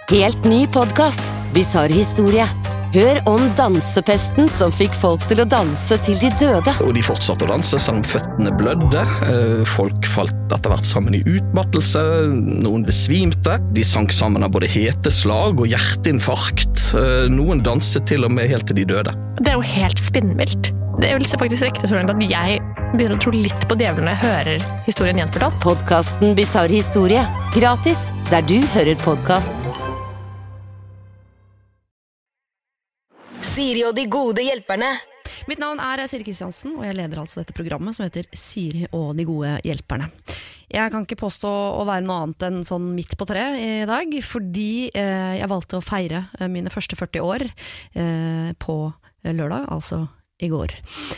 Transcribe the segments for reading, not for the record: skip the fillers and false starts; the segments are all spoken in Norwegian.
Helt ny podcast, Bizarre historie. Hør om dansepesten som fikk folk til å danse til de døde. Og de fortsatte å danse selv om føttene blødde. Folk falt etter hvert sammen i utmattelse. Noen besvimte. De sank sammen av både heteslag og hjerteinfarkt. Noen danset til og med helt til de døde. Det jo helt spinnvilt. Det vil faktisk rekte så langt at jeg begynner å tro litt på djevelen når jeg hører historien gjenfortalt. Podcasten Bizarre historie. Gratis, der du hører podcast. Siri og de gode hjelperne. Mitt navn Siri Kristiansen, og jeg leder altså dette programmet som heter Siri og de gode hjelperne. Jeg kan ikke påstå å være noe annet enn sånn midt på tre i dag, fordi jeg valgte å feire mine første 40 år på lørdag, altså i går.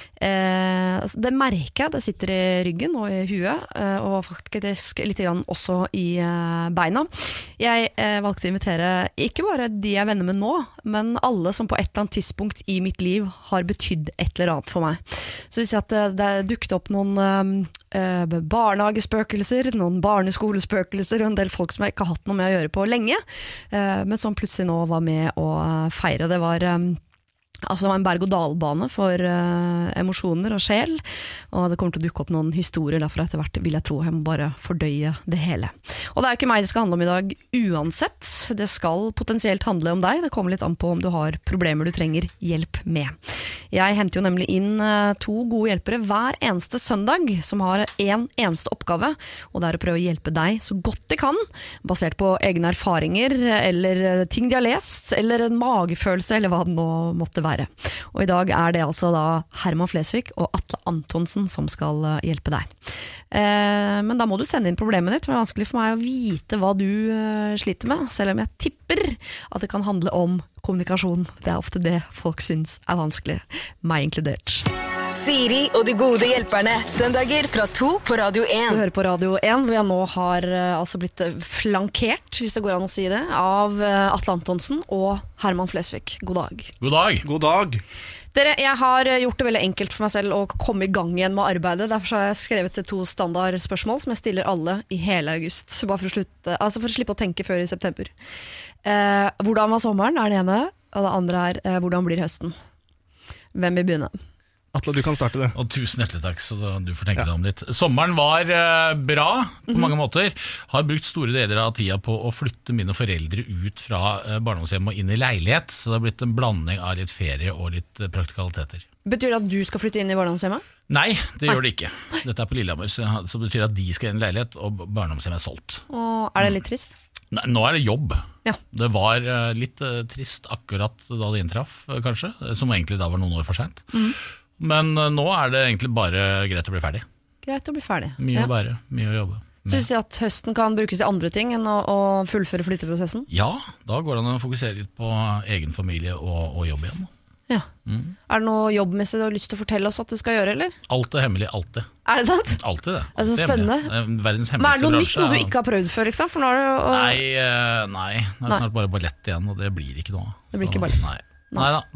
Det merker jeg, det sitter i ryggen og i huet, og faktisk litt grann også i beina. Jeg valgte å invitere ikke bare de jeg venner med nå, men alle som på et eller annet tidspunkt i mitt liv har betydd et eller annet for meg. Så vi ser at det dukket opp noen barnehagespøkelser, noen barneskolespøkelser og en del folk som jeg ikke har hatt noe med å gjøre på lenge, men som plutselig nå var med å feire. Det var en berg-og-dal-bane for emosjoner og sjel, og det kommer til å dukke opp noen historier derfor etter hvert vil jeg tro jeg må bare fordøye det hele. Og det jo ikke meg det skal handle om i dag uansett, det skal potensielt handle om deg, det kommer litt an på om du har problemer du trenger hjelp med. Jeg henter jo nemlig inn 2 gode hjelpere hver eneste søndag som har en eneste oppgave, og det å prøve å hjelpe deg så godt de kan, basert på egne erfaringer, eller ting de har lest, eller en magefølelse, eller hva det nå måtte være. Og i dag det altså da Herman Flesvig og Atle Antonsen som skal hjelpe deg. Men da må du sende inn problemet ditt, for det vanskelig for meg å vite hva du sliter med, selv om jeg tipper at det kan handle om kommunikasjon. Det ofte det folk synes vanskelig, meg inkludert. Siri og de gode hjelperne, søndager fra 2 på Radio 1. Du hører på Radio 1, hvor jeg nå har altså blitt flankert, hvis det går an å si det, av Atle Antonsen og Herman Flesvig. God dag. God dag. God dag. Dere, jeg har gjort det veldig enkelt for meg selv å komme i gang igjen med arbeidet. Derfor har jeg skrevet 2 standardspørsmål som jeg stiller alle i hele august. Bare for å slippe å tenke før i september. Hvordan var sommeren, det ene. Og det andre hvordan blir høsten? Hvem vil begynne? Atle, du kan starte det. Og tusen hjertelig takk, så du får tenke deg om litt. Sommeren var bra på mange måter. Har brukt store deler av tida på å flytte mine foreldre ut fra barndomshjem og inn i leilighet, så det har blitt en blanding av litt ferie og litt praktikaliteter. Betyr det at du skal flytte inn i barndomshjemmet? Nei, det gjør det ikke. Dette på Lillehammer, så betyr det at de skal inn i leilighet, og barndomshjemmet solgt. Og det litt trist? Nei, nå det jobb. Ja. Det var litt trist akkurat da det inntraff, kanskje, som egentlig da var noen år for sent. Men nå det egentlig bare greit å bli ferdig. Greit å bli ferdig. Mye å bære, mye å jobbe. Synes du at høsten kan brukes til andre ting enn å fullføre flytteprosessen? Ja, da går det an å fokusere litt på egen familie og jobb igjen. Ja. Det noe jobbmessig du har lyst til å fortelle oss at du skal gjøre, eller? Alt hemmelig, alltid. Det sant? Alltid det. Det så spennende. Verdens Men hemmeligste noe bransje. nytt, noe du ikke har prøvd før, liksom? For nå Nei, det snart bare ballett igjen, og det blir ikke noe. Det blir ikke ballett? Nei da,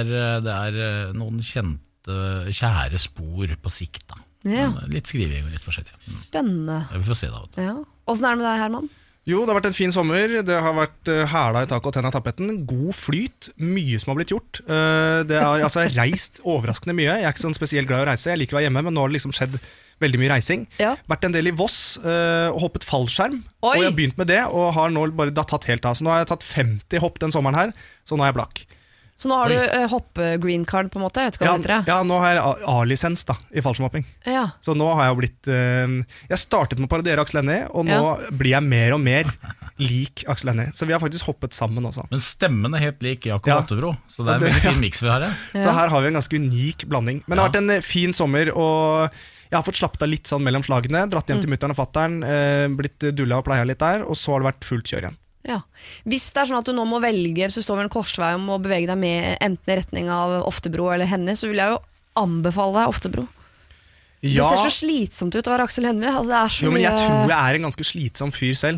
det noen kjente kjære spor på sikt da. Ja. Litt skriving og litt forskjellig. Spennende. Ja, vi får se da. Ja. Hvordan det med deg, Herman? Jo, det har vært en fin sommer. Det har vært hæla i taket og tenn av tappetten. God flyt, mye som har blitt gjort. Det har reist overraskende mye. Jeg ikke sånn spesielt glad i å reise, jeg liker å være hjemme, men nå har det liksom skjedd veldig mye reising. Ja. Vært en del i Voss og hoppet fallskjerm. Oi! Og jeg har begynt med det, og har nå bare tatt helt av. Så nå har jeg tatt 50 hopp den sommeren her, så nå er jeg blakk. Så nå har du hoppe-green card på en måte, jeg vet ikke hva det heter det. Ja, nå har jeg A-lisens da, i fallskjermhopping. Ja. Så nå har jeg blitt jeg startet med å parodiere Aksel Hennie, og nå blir jeg mer og mer lik Aksel Hennie. Så vi har faktisk hoppet sammen også. Men stemmen helt lik Jakob Ottebro, så det en veldig fin mix vi har her. Så her har vi en ganske unik blanding. Men det har vært en fin sommer, og jeg har fått slappet av litt sånn mellom slagene, dratt hjem til mutteren og fatteren, blitt dulla og pleia litt der, og så har det vært fullt kjør igjen. Ja. Hvis det sånn at du nå må velge, så står vi en korsvei om å bevege deg med enten i retning av Oftebro eller Hennie, så vil jeg jo anbefale deg Oftebro. Ja. Det ser så slitsomt ut å være Aksel Hennie. Altså, det så jo, men jeg mye... tror jeg en ganske slitsom fyr selv. Ja.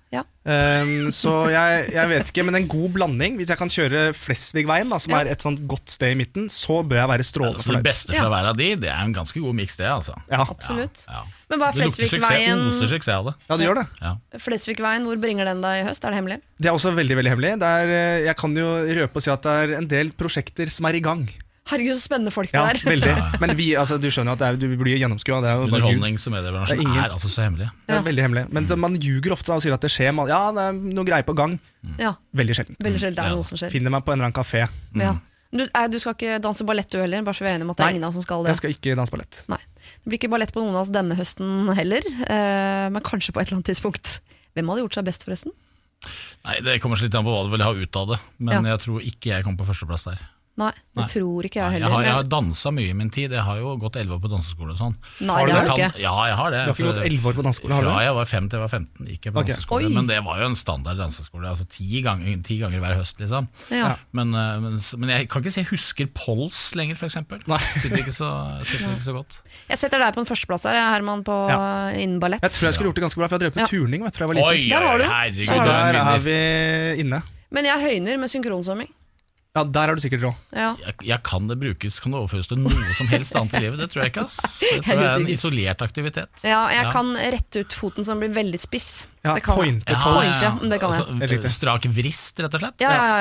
Ja. Så jeg vet ikke, men en god blanding. Hvis jeg kan kjøre Flesvigveien, som er et sånt godt sted i midten, så bør jeg være strålende Så det beste fra hver av de, det er en ganske god miks, det, altså. Ja. Absolutt. Ja. Men hva er Det lukter Flesvigveien? oser suksess av det. Ja, det gjør det. Ja. Flesvigveien, hvor bringer den deg i høst? Er det hemmelig? Det er også veldig, veldig hemmelig. Jeg kan jo røpe og si at det er en del prosjekter som er i gang. Herregud, så spennende folk det Ja, er. veldig. Men du skjønner at du blir gjennomskua. Det er jo bare ljug. Underholdnings- og mediebransjen Det er ingen- er altså så hemmelig. Det er veldig hemmelig. Men man ljuger ofte og sier at det skjer. Ja, det er noe greier på gang. Ja, Veldig sjelden. veldig sjelden er det Ja. noe som skjer. Finner meg på en eller annen kafé. Ja. Du skal ikke danse ballett du heller, bare så vi er enige om at det er ingen av oss som skal det. Jeg skal ikke danse ballett. Nei. Det blir ikke ballett på noen av oss denne høsten heller, men kanskje på et eller annet tidspunkt. Hvem hadde gjort seg best forresten? Nei, Det kommer så litt an på hva du vil ha ut av det, men Ja. jeg tror ikke jeg kommer på førsteplass der. Nei, det tror ikke jeg Jeg heller. har men- dansa mye i min tid. Jeg har jo gått 11 år på danseskole og sånn. Nei, Har det du har det? du ikke. Ja, jeg har det. Du har ikke gått 11 år på danseskole, har du Fra det? jeg var 5 til jeg var 15 gikk jeg på Ok. danseskole. Oi. Men det var jo en standard danseskole. Altså 10 ganger hver høst, liksom. Ja. Men jeg kan ikke si jeg husker Pols lenger, for eksempel. Nei. Sitter ikke så godt. Jeg setter deg på en førsteplass her, Herman, på innen ballett. Jeg tror jeg skulle gjort det ganske bra, for jeg har drevet med turning. Vet du, jeg var liten. Oi, Der har du. herregud. Så har Så du. der det er er vi inne. Men jeg høyner med synkronsvømming. Ja, der er du sikkert råd. Ja. Kan det brukes, kan det overføres til noe som helst annet i livet? Det tror jeg ikke. ass. Det tror jeg er en isolert aktivitet. Ja, jeg Ja. kan rette ut foten så den blir veldig spiss. Ja, det kan jeg. pointe Point, ja, det kan jeg. Helt riktig. Strak vrist, rett og slett?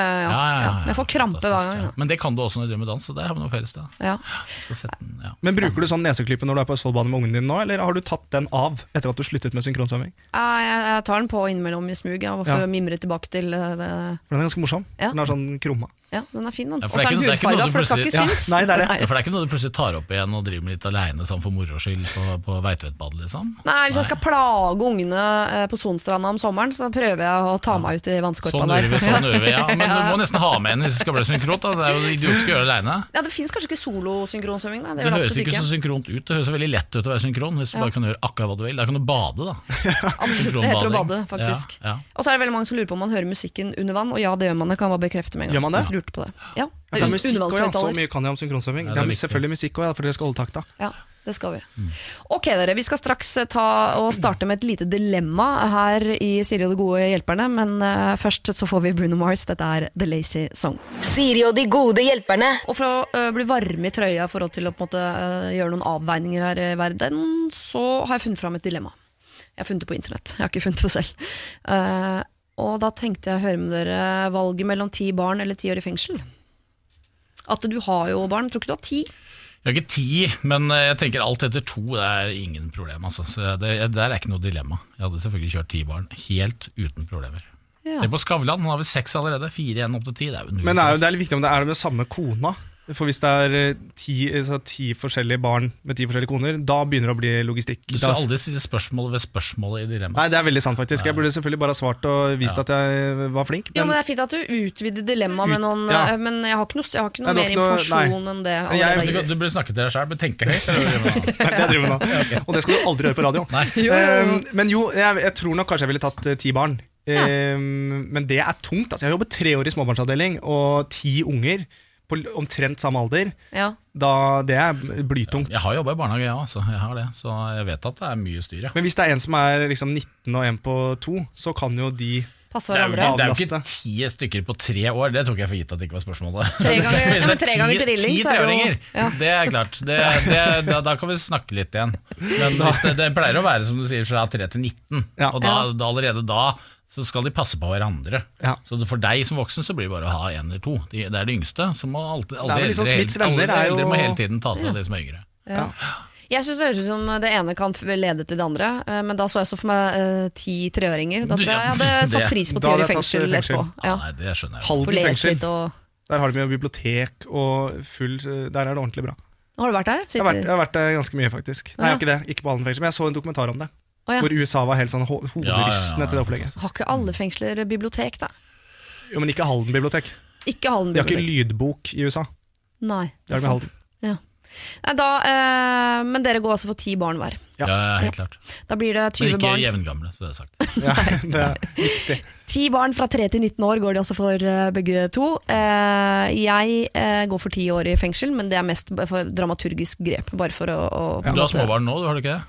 Ja. Men jeg får krampe hver gang. Ja. Men det kan du også når du driver med dans, så der har vi noe felles. Da. Ja. Skal sette den, ja. Men bruker du sånn neseklype når du er på Østfoldbanen med ungen din nå, eller har du tatt den av etter at du sluttet med synkronsvømming? Jeg tar den på innimellom i smug, for Ja. å mimre tilbake til det. For den er ganske morsom. Ja. Den er sånn krumma. Ja, den er fin, den. Ja, Og for så det er er den ikke- det er ikke noe hudfarga, du for det skal ikke plutselig- synes. Nei, det er det. Ja, for det er ikke noe du plutselig tar opp igjen og driver med litt aleine sånn for moro skyld på Veitvetbadet, liksom? Nei, hvis jeg skal plage ungene på Sonstranda om sommeren, så prøver jeg å ta meg ut i vannskorpa Sånn der. gjør vi, ja. Men du må nesten ha med en hvis det skal bli synkront. Da. Det er jo idiotisk å gjøre det aleine. Ja, det finnes kanskje ikke solosynkronsvømming, da. Det Det gjør det høres absolutt ikke ikke. så synkront ut. Det høres så veldig lett ut å være synkron hvis du bare kan gjøre akkurat hva du vil. Da kan du bade, da. Absolutt, det heter å bade, Synkronbading. faktisk. Ja, ja. Og så er det veldig mange som lurer på om man hører musikken under vann, og ja, det gjør man. Det kan jeg bare bekrefte med en gang. Gjør man det? Hvis du lurte på det. Ja, Ja, for det er musikk også, ja. Så undervannshøyttaler. mye kan jeg om synkronsvømming. Ja, det det er er viktig. selvfølgelig musikk også, for dere skal holde takta. Ja, det skal vi. Ok, dere, vi skal straks ta og starte med et lite dilemma her i Siri og de gode hjelperne, men først så får vi Bruno Mars. Dette er The Lazy Song. Siri og de gode hjelperne. Og for å bli varme i trøya i forhold til å på en måte gjøre noen avveininger her i verden, så har jeg funnet fram et dilemma. Jeg har funnet det på internett, jeg har ikke funnet det selv. Og da tenkte jeg å høre med dere valget mellom 10 barn eller 10 år i fengsel. At du har jo barn, tror ikke du har 10? Jeg har ikke 10, men jeg tenker alt etter 2 det er ingen problem. Altså. Så det der er ikke noe dilemma. Jeg hadde selvfølgelig kjørt 10 barn helt uten problemer. Ja. Tenk på Skavlan, han har vel 6 allerede. 4 igjen opp til 10. Det er jo null Men det stress. er litt viktig om det er med samme kona. For hvis det er 10 forskjellige barn med 10 forskjellige koner, da begynner det å bli logistikk. Du skal aldri stille spørsmål ved spørsmålet i dilemmaet. Nei, det er veldig sant faktisk. Jeg burde selvfølgelig bare ha svart og vist at jeg var flink. Jo, men det er fint at du utvider dilemmaet med noen, Ja. men jeg har ikke noe, Nei, mer det var ikke noe- informasjon enn det. Jeg- allerede Du, gitt. du burde snakke til deg selv, men tenke høyt. eller hva gjør man da? det er det jeg driver med nå. Og det skal du aldri gjøre på radio. Nei. Men jo, jeg tror nok kanskje jeg ville tatt 10 barn. Men det er tungt. Altså, jeg har jobbet 3 år i småbarnsavdeling, og 10 unger på omtrent samme alder. Ja. Det er blytungt. Jeg har jobba i barnehage, ja, altså. Jeg har det, så jeg vet at det er mye styr. Ja. Men hvis det er en som er liksom 19 og en på 2, så kan jo de Passe Det er, jo, hverandre. det er jo ikke Avlaste. 10 stykker på 3 år, det tok jeg for gitt at det ikke var spørsmålet. 3 ganger, Hvis det er men 3 ganger 10 trilling, så er det jo 3-åringer, ja. det er klart. Da kan vi snakke litt igjen. Men hvis det pleier å være som du sier fra 3 til 19, Ja. og allerede da så skal de passe på hverandre. Ja. Så for deg som voksen så blir det bare å ha 1 eller 2. Det er de yngste. Så må alle Det er vel liksom Smiths venner alle er jo- eldre må hele tiden ta seg av de som er yngre. Ja. Jeg synes det høres ut som det ene kan lede til det andre, men da så jeg så for meg 10 treåringer. Da tror jeg jeg hadde satt pris på 10 Da år hadde i jeg tatt fengsel fengsel. etterpå. Ja, Ja. nei, det skjønner jeg. Få Halden lest fengsel. litt og Der har de jo bibliotek og full. Der er det ordentlig bra. Har du vært der? Jeg har vært der ganske mye, faktisk. Nei, jeg har ikke det, ikke på Halden fengsel, men jeg så en dokumentar om det. Å, ja. Hvor USA var helt sånn hoderystende til det opplegget. Har ikke alle fengsler bibliotek, da? Jo, men ikke Halden bibliotek. Ikke Halden De har ikke bibliotek. lydbok i USA. Nei, Det er det med Halden. Ja. Nei, men dere går altså for 10 barn hver. Ja, helt klart. Da blir det Men 20 ikke barn. jevngamle, så det er sagt. Ja, det er viktig. 10 barn fra 3 til 19 år går de altså for begge to. Jeg går for 10 år i fengsel, men det er mest for dramaturgisk grep. Bare for å Du har småbarn nå, du har du ikke det?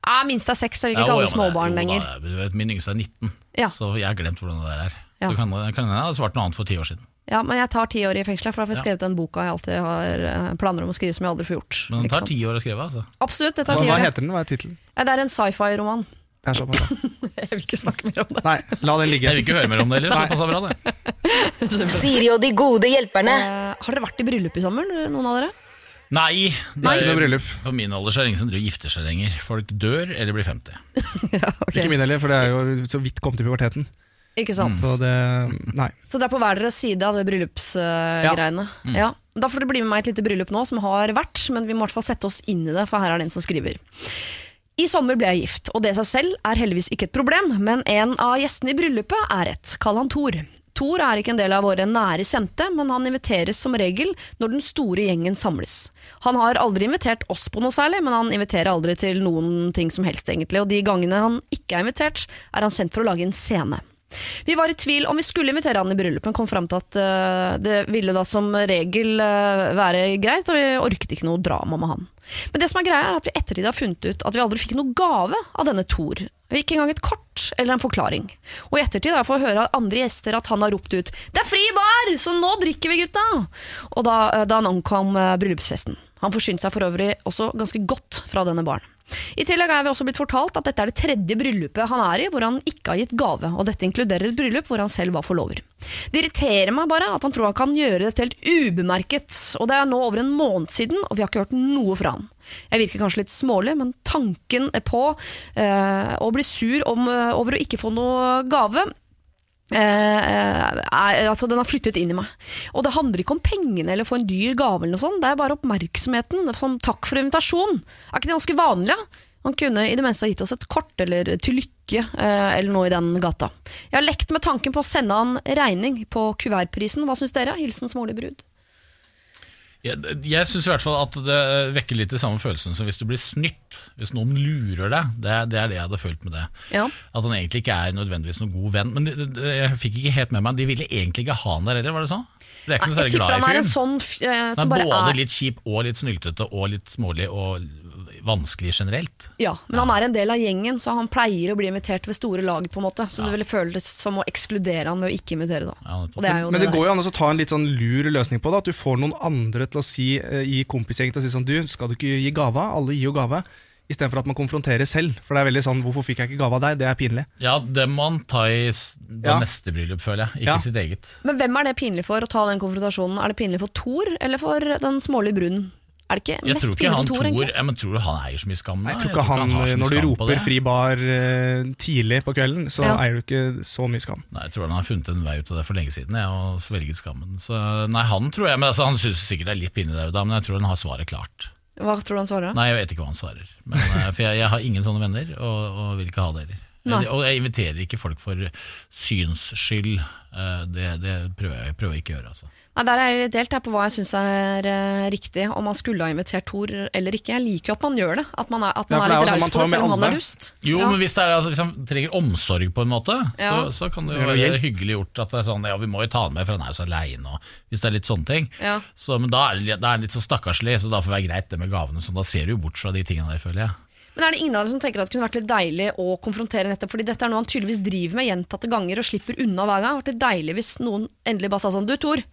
Minst er 6, jeg vil ikke kalle det småbarn lenger. Min yngste er 19, så jeg har glemt hvordan det der er. Så kan jeg ha svart noe annet for 10 år siden. Ja, men jeg tar 10 år i fengsel, for da får jeg skrevet den boka jeg alltid har planer om å skrive, som jeg aldri får gjort. Men den tar 10 år å skrive, altså? Absolutt, det tar 10 år. Hva heter den? Hva er titlen? Det er en sci-fi-roman. Jeg vil ikke snakke mer om det. Nei, la den ligge. Jeg vil ikke høre mer om det heller, så passer bra det. Siri og de gode hjelperne. Har dere vært i bryllup i sommer, noen av dere? Nei, ikke noe bryllup. På min alder så er det ingen som gifter seg lenger. Folk dør eller blir 50. Ikke min heller, for det er jo så vidt kommet til puberteten. Ikke sant? Så nei. Så det er på hver deres side av det bryllupsgreiene. Ja. Da får dere bli med meg i et lite bryllup nå som har vært, men vi må i hvert fall sette oss inn i det, for her er det en som skriver. I sommer ble jeg gift, og det i seg selv er heldigvis ikke et problem, men en av gjestene i bryllupet er rett. Kall han Thor. Thor er ikke en del av våre nære kjente, men han inviteres som regel når den store gjengen samles. Han har aldri invitert oss på noe særlig, men han inviterer aldri til noen ting som helst egentlig, og de gangene han ikke er invitert, er han sendt for å lage en scene. Vi var i tvil om vi skulle invitere han i bryllup, men kom frem til at det ville da som regel være greit, og vi orket ikke noe drama med han. Men det som er greia er at vi ettertid har funnet ut at vi aldri fikk noe gave av denne Thor. Vi ikke engang et kort eller en forklaring. Og i ettertid har jeg fått høre av andre gjester at han har ropt ut «Det er fri bar, så nå drikker vi gutta!» Og da han ankom bryllupsfesten. Han forsynte seg for øvrig også ganske godt fra denne baren. I tillegg er vi også blitt fortalt at dette er det 3. bryllupet han er i hvor han ikke har gitt gave, og dette inkluderer et bryllup hvor han selv var forlover. Det irriterer meg bare at han tror han kan gjøre dette helt ubemerket, og det er nå over en måned siden, og vi har ikke hørt noe fra han. Jeg virker kanskje litt smålig, men tanken på å bli sur over å ikke få noe gave altså den har flyttet inn i meg. Og det handler ikke om pengene eller få en dyr gave eller noe sånt. Det er bare oppmerksomheten. Som takk for invitasjon. Er ikke det ganske vanlig? Han kunne i det minste ha gitt oss et kort eller til lykke eller noe i den gata. Jeg har lekt med tanken på å sende han regning på kuvertprisen. Hva synes dere? Hilsen smålig brud. Jeg synes i hvert fall at det vekker litt i samme følelsen som hvis du blir snytt. Hvis noen lurer deg, det er det jeg hadde følt med det. Ja. At han egentlig ikke er nødvendigvis noen god venn. Men jeg fikk ikke helt med meg, de ville egentlig ikke ha han der, eller var det sånn? Det er ikke noe særlig glad i fyren. Sånn, men både litt kjip og litt snyltete og litt smålig og vanskelig generelt. Ja, men han er en del av gjengen, så han pleier å bli invitert ved store lag på en måte, så det ville føles som å ekskludere han med å ikke invitere da. Men det går jo an å ta en litt sånn lur løsning på det, at du får noen andre til å si i kompisgjengen til å si sånn, du, skal du ikke gi gave? Alle gir jo gave. I stedet for at man konfronterer selv, for det er veldig sånn, hvorfor fikk jeg ikke gave av deg? Det er pinlig. Ja, det må man ta i det neste bryllup, føler jeg, ikke sitt eget. Men hvem er det pinlig for å ta den konfrontasjonen? Er det pinlig for Thor, eller for den smålige brunnen? Er det ikke mest pinlig for Thor, egentlig? Men tror du han eier så mye skam? Jeg tror ikke han når du roper fri bar tidlig på kvelden, så eier du ikke så mye skam. Nei, jeg tror han har funnet en vei ut av det for lenge siden, og svelget skammen. Så nei, han tror jeg, men altså, han synes sikkert det er litt pinlig der, men jeg tror han har svaret klart. Hva tror du han svarer? Nei, jeg vet ikke hva han svarer. Men, for jeg har ingen sånne venner, og vil ikke ha det heller. Og jeg inviterer ikke folk for syns skyld. Det prøver jeg ikke å gjøre, altså. Nei, der er jeg litt delt på hva jeg synes er riktig, om man skulle ha invitert Thor eller ikke. Jeg liker jo at man gjør det, at man er litt raus på det selv om han har lyst. Jo, men hvis det er, altså, hvis han trenger omsorg på en måte, så kan det jo være hyggelig gjort at det er sånn, ja, vi må jo ta han med, for han er jo så alene, og hvis det er litt sånne ting. Så, men da er han litt så stakkarslig, så da får det være greit det med gavene, så da ser du jo bort fra de tingene der, føler jeg. Men er det ingen av dere som tenker at det kunne vært litt deilig å konfrontere nettopp, fordi dette er noe han tydeligvis driver med gjentatte ganger og slipper unna hver gang? Det hadde vært litt deilig hvis noen endelig bare sa sånn, du Thor,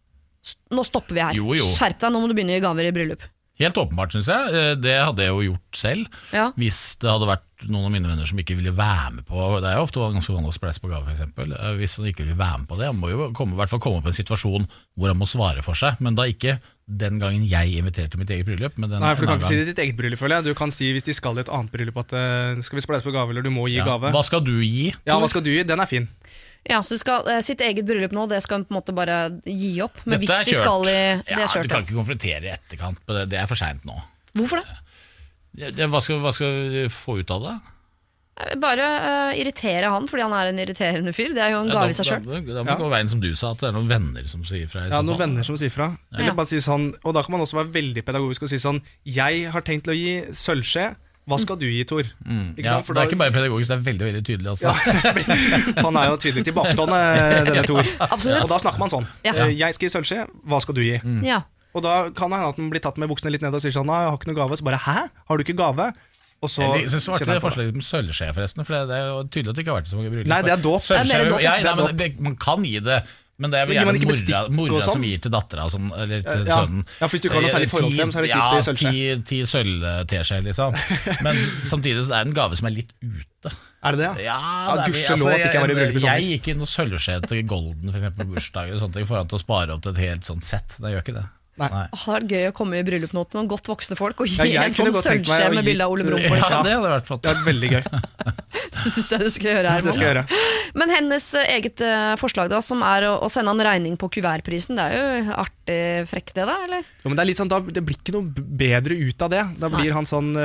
nå stopper vi her. Jo. Skjerp deg, nå må du begynne å gi gaver i bryllup. Helt åpenbart, synes jeg. Det hadde jeg jo gjort selv. Hvis det hadde vært noen av mine venner som ikke ville være med på, det er jo ofte ganske vanlig å spleise på gave for eksempel. Hvis han ikke vil være med på det, han må jo i hvert fall komme opp i en situasjon hvor han må svare for seg, men da ikke den gangen jeg inviterte mitt eget bryllup. Nei, for du kan ikke si det i ditt eget bryllup, føler jeg. Du kan si hvis de skal i et annet bryllup at skal vi spleise på gave, eller du må gi gave. Hva skal du gi? Ja, hva skal du gi? Den er fin. Ja, så sitt eget bryllup nå, det skal han på en måte bare gi opp. Men dette hvis de skal i det er kjørt, du kan ikke konfrontere i etterkant, det er for sent nå. Hvorfor det? Hva skal du få ut av det? Bare irritere han, fordi han er en irriterende fyr. Det er jo en gave i seg selv. Da må gå veien som du sa, at det er noen venner som sier fra. Ja, noen venner som sier fra. Eller bare si sånn, og da kan man også være veldig pedagogisk og si sånn, jeg har tenkt til å gi sølvskje. Hva skal du gi, Thor? Det er ikke bare pedagogisk, det er veldig, veldig tydelig altså. Han er jo tydelig tilbakestående, denne Thor. Absolutt. Og da snakker man sånn, jeg skal gi sølvskje, hva skal du gi? Og da kan han bli tatt med buksene litt ned og sier sånn, jeg har ikke noe gave, så bare, hæ? Har du ikke gave? Og så Jeg synes det var det forslaget med sølvskje forresten, for det er jo tydelig at det ikke har vært så mange bryllup. Nei, det er dåp. Man kan gi det, men det er vel gjerne mora som gir til datteren og sånn, eller til sønnen. Ja, for hvis du ikke har noe særlig forhold til dem, så er det kjipt i sølvskje. 10 sølv-teskje, liksom. Men samtidig så er det en gave som er litt ute. Er det det? Ja, gudskjelov at ikke jeg var i bryllup i sommer. Jeg gikk inn og sølvskje til Golden, for eksempel bursdager og sånt, foran til å spare opp til et helt sånt sett. Det gjør ikke det. Nei. Det hadde vært gøy å komme i bryllup nå til noen godt voksne folk og gi en kunne sånn godt tenkt meg sølvskje å med bilde av Ole Brumm på. Ja, det hadde vært flott. Det er veldig gøy. Det synes jeg du skal gjøre her. Det skal jeg gjøre. Men hennes eget forslag da, som er å sende en regning på kuvertprisen, det er jo artig frekk det da, eller? Jo, men det er litt sånn, det blir ikke noe bedre ut av det. Da blir han sånn,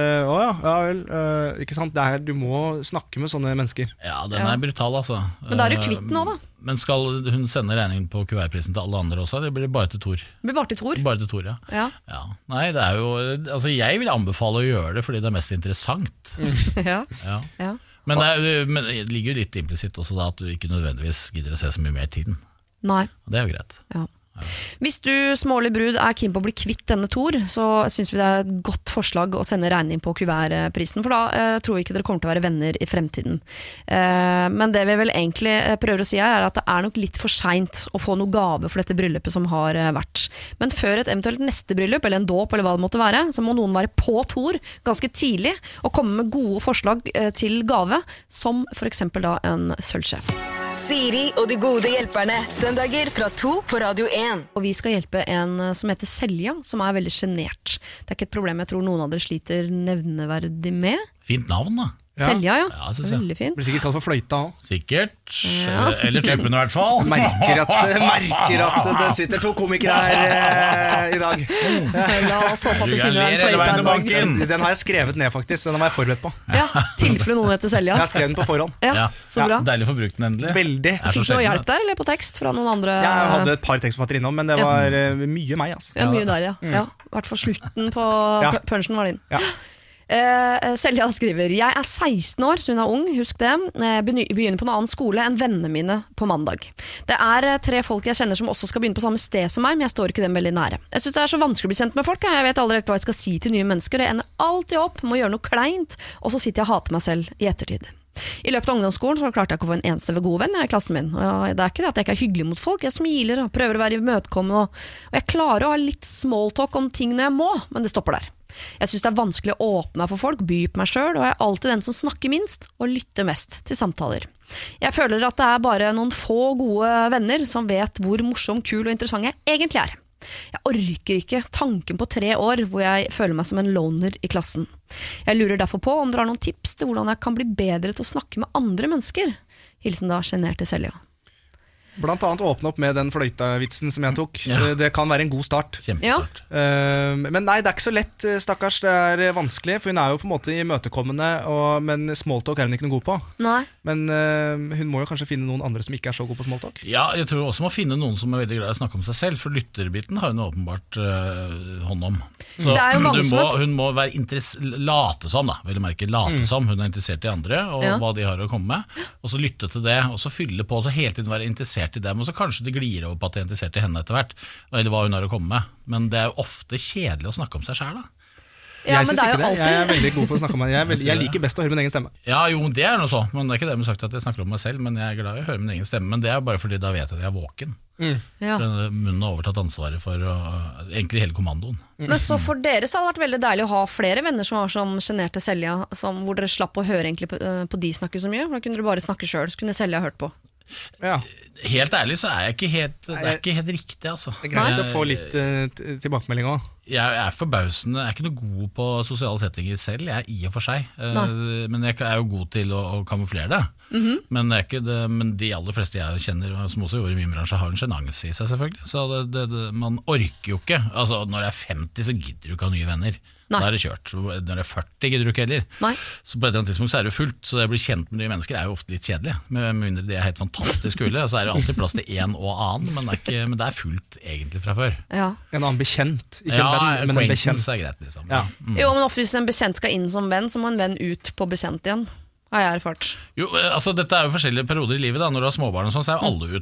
ikke sant, du må snakke med sånne mennesker. Ja, den er brutal altså. Men da er du kvitt nå da. Men skal hun sende regningen på kuvertprisen til alle andre også? Det blir bare til Tor. Det blir bare til Tor? Bare til Tor, ja. Nei, det er jo, altså jeg vil anbefale å gjøre det fordi det er mest interessant. Ja. Men det ligger jo litt implisitt også da, at du ikke nødvendigvis gidder å se så mye mer tiden. Nei. Det er jo greit. Ja. Hvis du, smålig brud, er keen på å bli kvitt denne Tor, så synes vi det er et godt forslag å sende regning på kuvertprisen, for da tror vi ikke dere kommer til å være venner i fremtiden. Men det vi vel egentlig prøver å si her, er at det er nok litt for sent å få noe gave for dette bryllupet som har vært. Men før et eventuelt neste bryllup, eller en dåp, eller hva det måtte være, så må noen være på Tor ganske tidlig og komme med gode forslag til gave, som for eksempel da en sølvskje. Siri og de gode hjelperne. Søndager fra 2 på Radio 1. Og vi skal hjelpe en som heter Selja, som er veldig genert. Det er ikke et problem jeg tror noen av dere sliter nevneverdig med. Fint navn da. Selja, ja. Veldig fint. Blir sikkert kalt for fløyta også. Sikkert. Eller typen i hvert fall. Merker at det sitter 2 komikere her i dag. La oss håpe at du finner en fløyta. Den har jeg skrevet ned faktisk. Den var jeg forberedt på. Ja, tilfelle noen heter Selja. Jeg har skrevet den på forhånd. Ja, så bra. Deilig for brukt den endelig. Veldig. Fikk du noe hjelp der, eller på tekst fra noen andre? Jeg hadde et par tekstforfattere innom, men det var mye meg altså. Ja, mye der, ja. I hvert fall slutten på punchen var din. Ja. Selja skriver: Jeg er 16 år, så hun er ung, husk det. Jeg begynner på en annen skole enn vennene mine på mandag. Det er 3 folk jeg kjenner som også skal begynne på samme sted som meg, men jeg står ikke dem veldig nære. Jeg synes det er så vanskelig å bli kjent med folk. Jeg vet aldri helt hva jeg skal si til nye mennesker. Jeg ender alltid opp med å gjøre noe kleint, og så sitter jeg og hater meg selv i ettertid. I løpet av ungdomsskolen så klarte jeg ikke å få en eneste god venn i klassen min. Og det er ikke det at jeg ikke er hyggelig mot folk. Jeg smiler og prøver å være imøtekommende, og jeg klarer å ha litt smalltalk om ting når jeg må, men det stopper der. Jeg synes det er vanskelig å åpne meg for folk, by på meg selv, og jeg er alltid den som snakker minst og lytter mest til samtaler. Jeg føler at det er bare noen få gode venner som vet hvor morsom, kul og interessant jeg egentlig er. Jeg orker ikke tanken på 3 år hvor jeg føler meg som en loner i klassen. Jeg lurer derfor på om dere har noen tips til hvordan jeg kan bli bedre til å snakke med andre mennesker. Hilsen da generte Selja. Blant annet åpne opp med den fløytavitsen som jeg tok. Det kan være en god start. Kjempestart. Men nei, det er ikke så lett, stakkars. Det er vanskelig, for hun er jo på en måte imøtekommende, men smalltalk er hun ikke noe god på. Nei. Men hun må jo kanskje finne noen andre som ikke er så god på smalltalk. Ja, jeg tror også må finne noen som er veldig glad i å snakke om seg selv, for lytterbiten har hun åpenbart hånd om. Så hun må være late som, da, vil jeg merke, som hun er interessert i andre, og hva de har å komme med, og så lytte til det, og så fylle på, og så hele tiden være interessert i dem, og så kanskje det glir over på at de er interessert i henne etter hvert, eller hva hun har å komme med. Men det er jo ofte kjedelig å snakke om seg selv da. Ja, jeg synes ikke det. Jeg er veldig god på å snakke om meg. Jeg liker best å høre min egen stemme. Ja, jo, det er noe så, men det er ikke det med sagt at jeg snakker om meg selv, men jeg er glad i å høre min egen stemme, men det er bare fordi da vet jeg at jeg er våken. Munnen har overtatt ansvaret for egentlig hele kommandoen. Men så for dere så hadde det vært veldig deilig å ha flere venner som var som generte Selja, hvor dere slapp å høre egentlig på de snakke så mye, for da kunne dere bare snakke selv, så kunne Selja hørt på. Ja. Helt ærlig så er jeg ikke det er ikke helt riktig altså. Det er greit å få litt tilbakemelding også. Jeg er forbausende, jeg er ikke noe god på sosiale settinger selv, jeg er i og for seg, men jeg er jo god til å kamuflere det. Men, det er ikke det, men de aller fleste jeg kjenner, som også gjør i min bransje, har en sjenanse i seg selvfølgelig. Så man orker jo ikke, altså når jeg er 50 så gidder du ikke ha nye venner. Da er det kjørt. Når jeg er 40 gidder du ikke heller. Så på et eller annet tidspunkt så er det fullt. Så det å bli kjent med nye mennesker er jo ofte litt kjedelig. Med mindre de er helt fantastisk kule. Så er det alltid plass til en og annen, men det er fullt egentlig fra før. Ja. En annen bekjent. Ikke en venn, men en bekjent. Er greit, liksom. Jo, men ofte hvis en bekjent skal inn som venn, så må en venn ut på bekjent igjen. Har jeg erfart. Jo, altså dette er jo forskjellige perioder i livet da. Når du har småbarn og sånn, så er jo alle ut.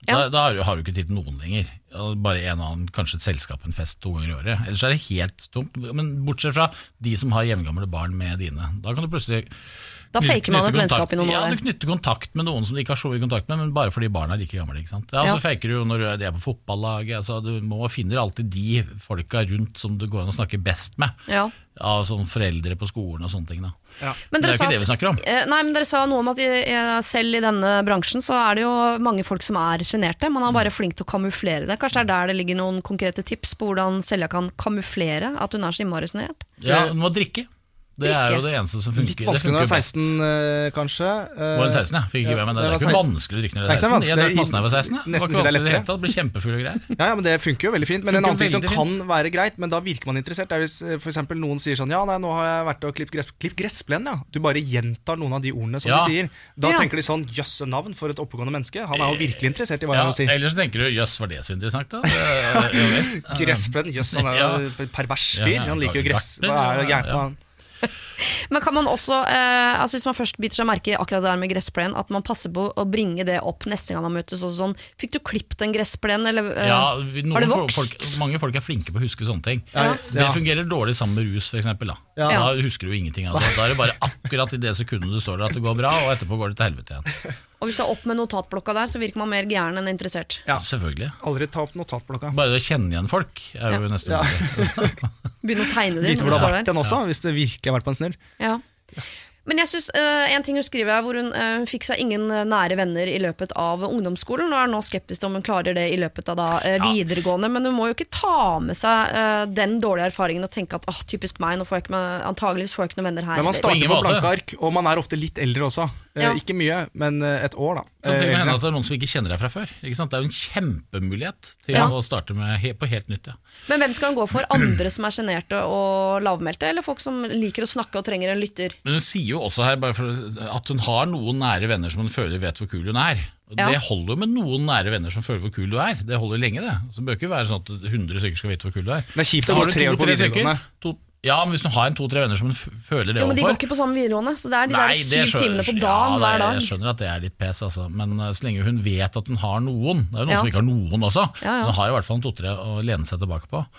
Da har du ikke tid til noen lenger. Bare en og annen, kanskje et selskap, en fest 2 ganger i året. Ellers det helt tomt. Men bortsett fra de som har jevngamle barn med dine. Da kan du plutselig Da faker man et vennskap i noen år. Ja, du knytter kontakt med noen som du ikke har så mye kontakt med, men bare fordi barna like gamle, ikke sant? Så faker du når de på fotballaget, du finner alltid de folka rundt som du går an å snakke best med. Ja, sånn foreldre på skolen og sånne ting da. Men det jo ikke det vi snakker om. Nei, men dere sa noe om at selv i denne bransjen så det jo mange folk som generte. Man bare flink til å kamuflere det. Kanskje det der det ligger noen konkrete tips på hvordan Selja kan kamuflere at hun så innmari genert? Ja, hun må drikke. Det jo det eneste som funker. Litt vanskelig når du 16, kanskje. Var hun 16, ja? Fikk ikke med meg det. Det ikke vanskelig å drikke når du 16. Jeg drakk masse når jeg var 16. Det var ikke vanskelig det helt. Det blir kjempefull og greier. Ja, men det funker jo veldig fint. Men en annen ting som kan være greit, men da virker man interessert, hvis for eksempel noen sier sånn, nå har jeg vært og klipp gressplen, ja. Du bare gjentar noen av de ordene som de sier. Da tenker de sånn, jøsse navn for et oppegående menneske. Han jo virkelig interessert i hva han sier. Ellers tenker du, jøss, var det så interessant da? Gressplen, jøss, han jo pervers fyr. Han liker jo gress. Hva det gærent med han? Men kan man også, hvis man først biter seg merke i akkurat det der med gressplen, at man passer på å bringe det opp neste gang man møtes og sånn, fikk du klippet en gressplen, eller har det vokst? Mange folk flinke på å huske sånne ting. Det fungerer dårlig sammen med rus, for eksempel. Da husker du ingenting av det. Da det bare akkurat i det sekundet du står der at det går bra, og etterpå går det til helvete igjen. Og hvis du opp med notatblokka der, så virker man mer gæren enn interessert. Ja, selvfølgelig. Aldri ta opp notatblokka. Bare å kjenne igjen folk jo nesten Begynne å tegne det. Vite hvor du har vært den også, hvis det virkelig har vært på en snurr. Ja. Men jeg synes, en ting hun skriver her, hvor hun fikk seg ingen nære venner i løpet av ungdomsskolen, og nå skeptisk om hun klarer det i løpet av videregående, men hun må jo ikke ta med seg den dårlige erfaringen og tenke at typisk meg, antageligvis får jeg ikke noen venner her. Men man starter på blanke ark, og man ofte litt eldre også. Ikke mye, men et år da. Det kan hende at det noen som ikke kjenner deg fra før, ikke sant? Det jo en kjempemulighet til å starte på helt nytt. Men hvem skal hun gå for? Andre som generte og lavmælte, eller folk som liker å snakke og trenger en lytter? Men hun sier jo også her bare for at hun har noen nære venner som hun føler vet hvor kul hun og det holder jo med noen nære venner som føler hvor kul du det holder lenge det. Så det bør ikke være sånn at 100 stykker skal vite hvor kul du Men kjipt å gå 3 år på videregående. Ja, men hvis du har 2-3 venner som føler det overfor. Men de går ikke på samme videregående, så det de der 7 timene på dagen hver dag. Jeg skjønner at det litt pes, altså. Men så lenge hun vet at hun har noen, det jo noen som ikke har noen også, hun har i hvert fall 2-3 å lene seg tilbake på.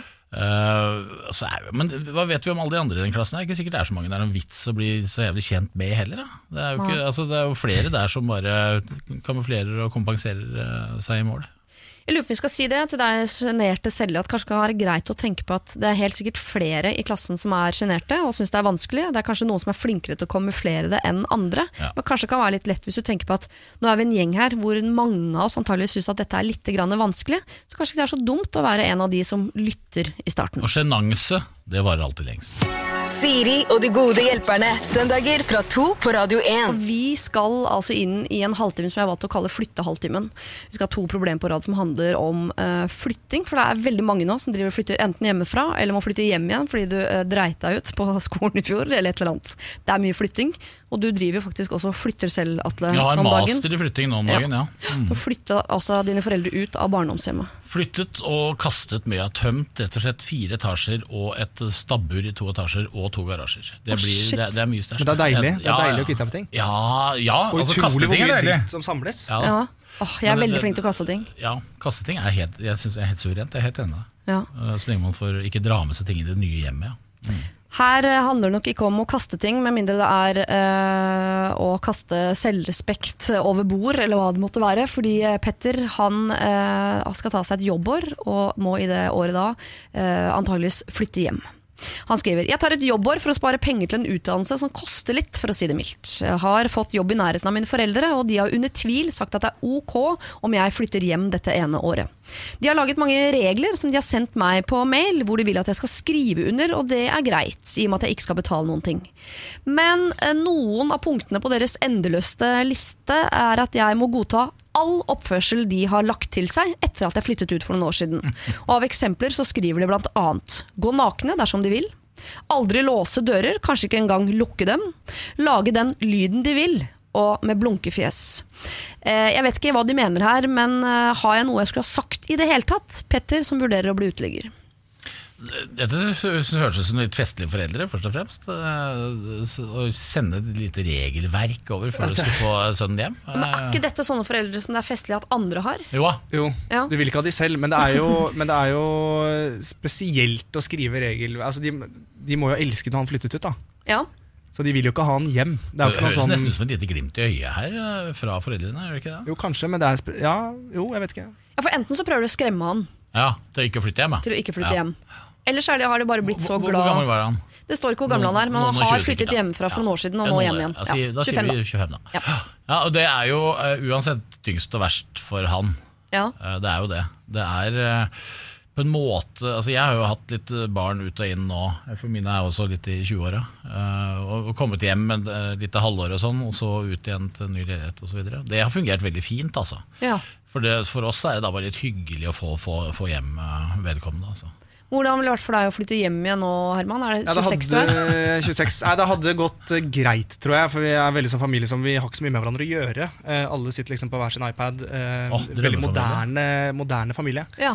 Men hva vet vi om alle de andre i den klassen? Det ikke sikkert det så mange. Det en vits å bli så jævlig kjent med heller. Det jo ikke, det jo flere der som bare kamuflerer og kompenserer seg i mål. Jeg lurer på om vi skal si det til deg generte Selja, at kanskje kan være greit å tenke på at det helt sikkert flere i klassen som generte og synes det vanskelig. Det kanskje noen som flinkere til å kamuflere det enn andre. Men kanskje kan være litt lett hvis du tenker på at nå vi en gjeng her hvor mange av oss antageligvis synes at dette litt vanskelig, så kanskje det så dumt å være en av de som lytter i starten. Og sjenanse, det varer alltid lengst. Siri og de gode hjelperne, søndager fra 2 på Radio 1. Og vi skal altså inn i en halvtime som jeg har valgt å kalle flyttehalvtimen. Vi skal ha 2 problemer på rad som handler om flytting, for det veldig mange nå som driver flytter enten hjemmefra, eller må flytte hjem igjen fordi du dreit deg ut på skolen i fjor, eller et eller annet. Det mye flytting, og du driver faktisk også flytter selv, Atle, om dagen. Jeg har en master i flytting nå om dagen, Du flytter altså dine foreldre ut av barndomshjemmet. Flyttet og kastet med tømt rett og slett 4 etasjer og et stabbur i 2 etasjer og 2 garasjer. Det mye størst. Men det deilig. Det deilig å kvitte seg med ting. Ja, og altså utrolig hvor mye dritt som samles. Jeg veldig flink til å kaste ting. Ja, kaste ting jeg synes helt suverent. Jeg helt enig. Så lenge man får ikke dra med seg ting i det nye hjemmet. Her handler det nok ikke om å kaste ting, med mindre det å kaste selvrespekt over bord, eller hva det måtte være, fordi Petter, han skal ta seg et jobbår, og må i det året da antageligvis flytte hjem. Han skriver: Jeg tar et jobbår for å spare penger til en utdannelse som koster litt, for å si det mildt. Jeg har fått jobb i nærheten av mine foreldre, og de har under tvil sagt at det ok om jeg flytter hjem dette ene året. De har laget mange regler som de har sendt meg på mail, hvor de vil at jeg skal skrive under, og det greit, i og med at jeg ikke skal betale noen ting. Men noen av punktene på deres endeløste liste at jeg må godta all oppførsel de har lagt til seg etter at jeg flyttet ut for noen år siden. Og av eksempler så skriver de blant annet: gå nakne dersom de vil, aldri låse dører, kanskje ikke engang lukke dem, lage den lyden de vil, og med blunkefjes. Jeg vet ikke hva de mener her, men har jeg noe jeg skulle ha sagt i det hele tatt? Petter, som vurderer å bli uteligger. Dette høres ut som litt festlige foreldre, først og fremst. Å sende et lite regelverk over for å skulle få sønnen hjem. Men ikke dette sånne foreldre som det er festlig at andre har? Jo, Ja. Du vil ikke ha de selv, men det er jo spesielt å skrive regel. Altså de må jo elske når han flyttet ut, da. Ja. Så de vil jo ikke ha han hjem. Det er jo Det ikke noe høres sånn. nesten ut som et lite glimt i øyet her fra foreldrene, gjør det ikke det? Jo, kanskje, men det er jeg vet ikke. Ja, for enten så prøver du å skremme han Ja, til å ikke flytte hjem, ja. til å ikke flytte hjem. Eller så har det bare blitt så Hvor glad. gammel var han? Det står ikke hvor gammel han er, men Noen han og har 20 flyttet sikkert, hjemmefra for noen år siden, og nå hjem igjen. Da sier 25 vi 25 da. Ja. Ja, og det er jo uansett tyngst og verst for han. Ja. Det er jo det. Det er på en måte, altså jeg har jo hatt litt barn ut og inn nå, for mine er også litt i 20-åra, og kommet hjem med litt halvår og sånn, og så ut igjen til ny leilighet og så videre. Det har fungert veldig fint, altså. Ja. For oss er det da bare litt hyggelig å få hjem vedkommende, altså. Hvordan ville det vært for deg å flytte hjem igjen nå, Herman? Er det Ja, 26 du er? 26. Nei, det hadde gått greit, tror jeg. For vi er veldig sånn familie som vi har ikke så mye med hverandre å gjøre. Alle sitter liksom på hver sin iPad. Veldig moderne familie. Ja.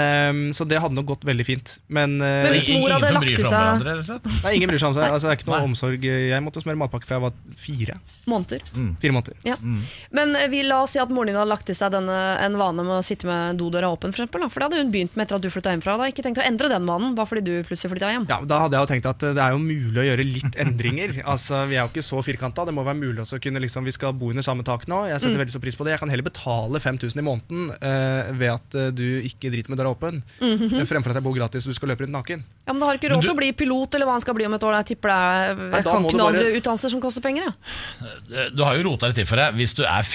Så det hadde nok gått veldig fint. Men hvis mor hadde lagt til seg nei, ingen bryr seg om seg. Altså, det er ikke noe omsorg. Jeg måtte smøre matpakke fra jeg var 4 måneder. 4 måneder. Ja. Men la oss si at moren din hadde lagt til seg en vane med å sitte med dodøra åpen, for eksempel, da. For det hadde hun begynt med etter at du flyttet hjemmefra. Da ikke tenkt å endre den vanen, bare fordi du plutselig flyttet hjem. Ja, da hadde jeg jo tenkt at det er jo mulig å gjøre litt endringer. Altså, vi er jo ikke så firkantet. Det må være mulig å kunne liksom, vi skal bo under samme tak nå. Jeg setter veldig så pris på det. Jeg kan heller betale 5000 i måneden ved at du ikke driter med døra åpen, fremfor at jeg bor gratis og du skal løpe rundt naken. Ja, men da har du ikke råd til å bli pilot, eller hva han skal bli om et år. Jeg tipper det kan ikke noen andre utdannelser som koster penger. Ja. Du har jo rotet det til for deg. Hvis du er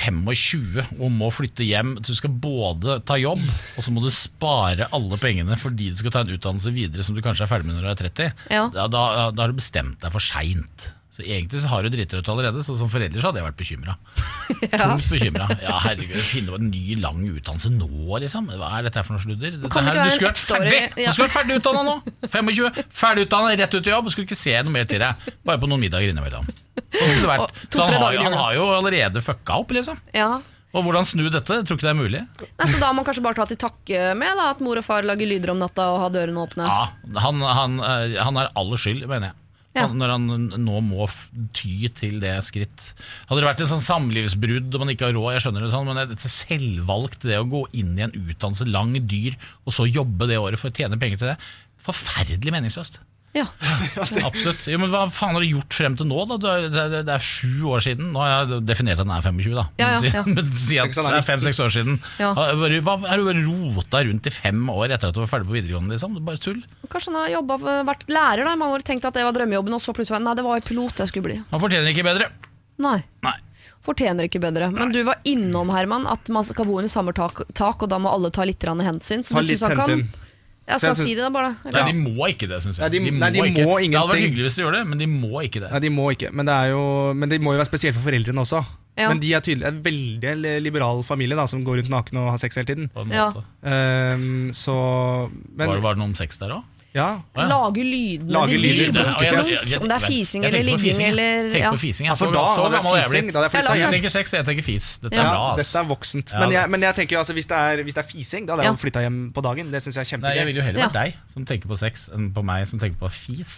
25 og må flytte hjem, du skal både ta jobb, og så må du spare alle pengene fordi du skal ta en utdannelse videre som du kanskje er ferdig med når du er 30. Ja. Da har du bestemt deg for sent. Så egentlig så har du driter ut allerede. Så som forelder så hadde jeg vært bekymret. Tungt bekymret. Ja, herregud, finne en ny lang utdannelse nå, liksom. Hva er dette her for noe sludder? Du skulle vært ferdig! Du skulle vært ferdig utdannet nå! 25, ferdig utdannet, rett ut i jobb. Du skulle ikke se noe mer til deg. Bare på noen middager innimellom. Så han har jo allerede fucka opp, liksom. Ja. Og hvordan snu dette? Jeg tror ikke det er mulig. Nei, så da må man kanskje bare ta til takke med da, at mor og far lager lyder om natta og har dørene åpne. Ja, han er aller skyld, mener jeg. Når han nå må ty til det skritt. Hadde det vært en sånn samlivsbrudd og man ikke har råd, jeg skjønner det sånn, men det er selvvalgt, det å gå inn i en utdannelse, lang, dyr, og så jobbe det året for å tjene penger til det, forferdelig meningsløst. Ja. Absolutt. Jo, men hva faen har du gjort frem til nå da? Det er 7 år siden. Nå har jeg definert at den er 25 da. Men si at det er 5-6 år siden. Ja. Har du bare rota rundt i 5 år etter at du var ferdig på videregående, liksom? Det er bare tull. Kanskje han har vært lærer da, i mange år, tenkt at det var drømmejobben, og så plutselig, nei, det var pilot jeg skulle bli. Han fortjener ikke bedre. Nei. Fortjener ikke bedre. Men Nei. du var innom, Herman, at man skal bo under samme tak, og da må alle ta litt hensyn. Så Ta du litt synes han kan... hensyn. Jeg skal si det da bare. Nei, de må ikke det, synes jeg. Nei, de må ingenting. Det hadde vært hyggelig hvis de gjør det, men de må ikke det. Nei, de må ikke, men det må jo være spesielt for foreldrene også. Ja. Men de er tydelig en veldig liberal familie da, som går rundt naken og har sex hele tiden. På en Ja. måte. Men, Var det noe om sex der også? ja. Lager lydene Lager de vil. lyder, Om det er fising eller ligging eller... Tenk på fising. Ja, for da så hadde det gammel er jeg fising, blitt. da hadde jeg flyttet Ja, la oss Jeg hjem. tenker sex, jeg tenker fis. Dette Ja. er bra, ass. Dette er voksent. Ja, Men jeg tenker jo, altså, hvis det er fising, da hadde jeg jo flyttet hjem på dagen. Det synes jeg er Nei, kjempegøy. jeg vil jo heller Ja. vært deg som tenker på sex enn på meg som tenker på fis.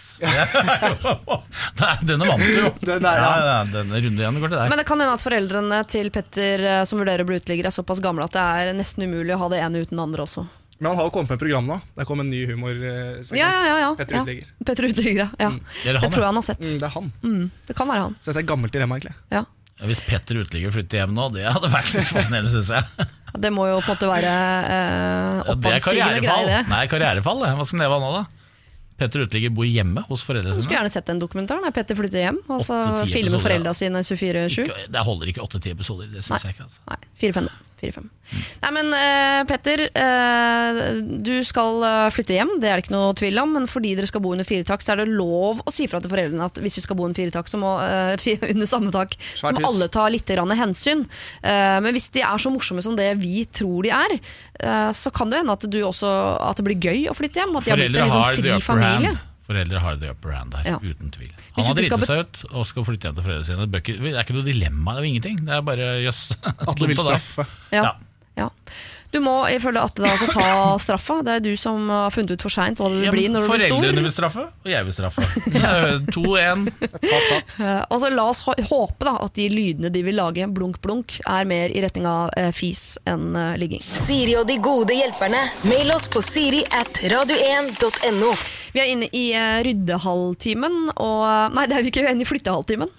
Denne vant du jo. Denne runde igjen går til deg. Men det kan hende at foreldrene til Petter som vurderer å bli uteligger, er såpass gamle at det er nesten umulig å ha det ene uten det andre også. Men han har jo kommet med et program nå. Det kom en ny humorsegment. Ja. Petter Uteligger. Petter Uteligger, ja. Det er Det han, tror jeg ja. han har sett. Det er han. Det kan være han. Så dette er et gammelt dilemma, egentlig. Ja. Hvis Petter Uteligger flytter hjem nå, det hadde vært litt fascinerende, synes jeg. Det må jo på en måte være Ja, det er oppadstigende karrierefall. greier, det. Nei, karrierefall. Hva skal det være nå, da? Petter Uteligger bor hjemme hos foreldrene Du skulle sine. gjerne sett en dokumentar når Petter flytter hjem. Altså 8-10 filme episoder, foreldrene sine 24/7. Det holder ikke 8-10 episoder, det synes jeg ikke. Altså. Nei, 4-5 da. 4-5. Nei, men Petter, du skal flytte hjem, det er det ikke noe tvil om, men fordi dere skal bo under 4 tak, så er det lov å si fra til foreldrene at hvis vi skal bo under 4 tak, så må under samme tak, så må hus. alle ta litt grann hensyn. Men hvis de er så morsomme som det vi tror de er, så kan det hende at det blir gøy å flytte hjem, at de har blitt en liksom fri familie. Foreldre har the upper hand her, Ja. uten tvil. Hvis Han har du skal dritt seg ut og skal flytte hjem til foreldrene sine. Det er ikke noe dilemma, det er jo ingenting. Det er bare Atle vil straffe. Ja. Du må ifølge Atle da altså ta straffa. Det er du som har funnet ut for sent hva det vil bli når du blir stor. Foreldrene vil straffe, og jeg vil straffe. 2-1. Altså, la oss håpe da at de lydene de vil lage, blunk-blunk, er mer i retning av fis enn ligging. Siri og de gode hjelperne. Mail oss på siri@radio1.no. Vi er inne i ryddehalltimen, og nei, det er vi ikke, vi er inne i flyttehalvtimen.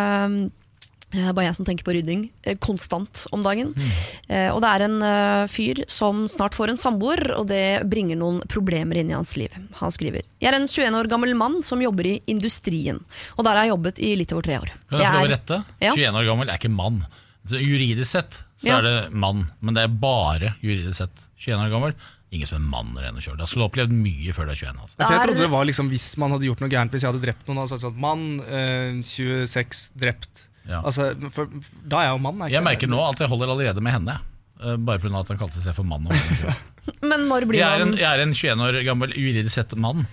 Det er bare jeg som tenker på rydding konstant om dagen. Og det er en fyr som snart får en samboer, og det bringer noen problemer inn i hans liv. Han skriver: Jeg er en 21 år gammel mann som jobber i industrien, og der har jeg jobbet i litt over 3 år. Kan jeg få lov å rette? Ja. 21 år gammel er ikke mann. Juridisk sett så er det mann, men det er bare juridisk sett 21 år gammel. Ingen som er mann når jeg kjører. Da skulle du opplevd mye før du er 21. Altså. For jeg trodde det var liksom, hvis man hadde gjort noe gærent, hvis jeg hadde drept noen, og sagt sånn, mann, 26, drept. Ja. Altså, da er jeg jo mann. Jeg merker nå at jeg holder allerede med henne. Bare på grunn av at han kalte seg for mann. Men når blir man... Jeg er en 21 år gammel juridisk sett mann.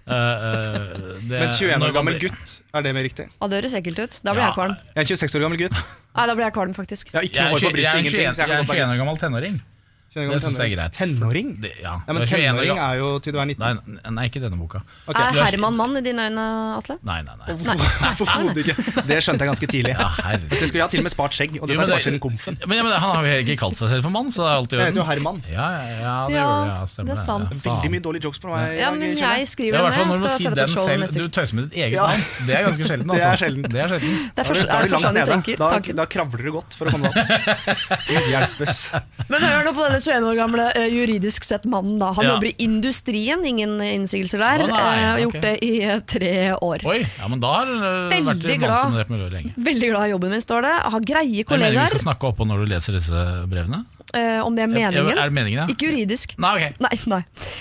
Men 21 år gammel gutt, er det mer riktig? Ja, det høres ekkelt ut. Da blir jeg kvalm. Jeg er en 26 år gammel gutt. Nei, da blir jeg kvalm faktisk. Jeg har ikke noe hår på brystet, ingenting. Jeg er en 21 år gammel tenåring. Det synes jeg er greit. Tenåring? Ja, men tenåring er jo til du er 19. Nei, ikke denne boka. Okay. Er Herman mann i dine øyne, Atle? Nei. Hvorfor ikke? Det skjønte jeg ganske tidlig. Det skulle jeg ha til med spart skjegg, og det var spart siden komfen. Men han har jo ikke kalt seg selv for mann, så det er alltid jeg heter jo Herman. Ja, det gjør det, stemmer. Det er sant. Veldig mye dårlige jokes på meg. Ja, men jeg skriver det ned. Når du sier den selv, du tøyser med ditt eget navn. Det er ganske sjelden. Det er sjelden. Det er for sånn du tenker. Da kravler det godt for å komme opp. Hjelpes. Men hør nå på denne 21 år gamle juridisk sett mannen da. Han jobber i industrien, ingen innsigelser der. Har gjort det i 3 år. Oi, ja, men da har det vært mannsdominert miljø lenge. Veldig glad i jobben min, står det. Har greie kollegaer. Vi skal snakke opp når du leser disse brevene. Om det er meningen. Er det meningen, ja? Ikke juridisk. Nei, ok. Nei.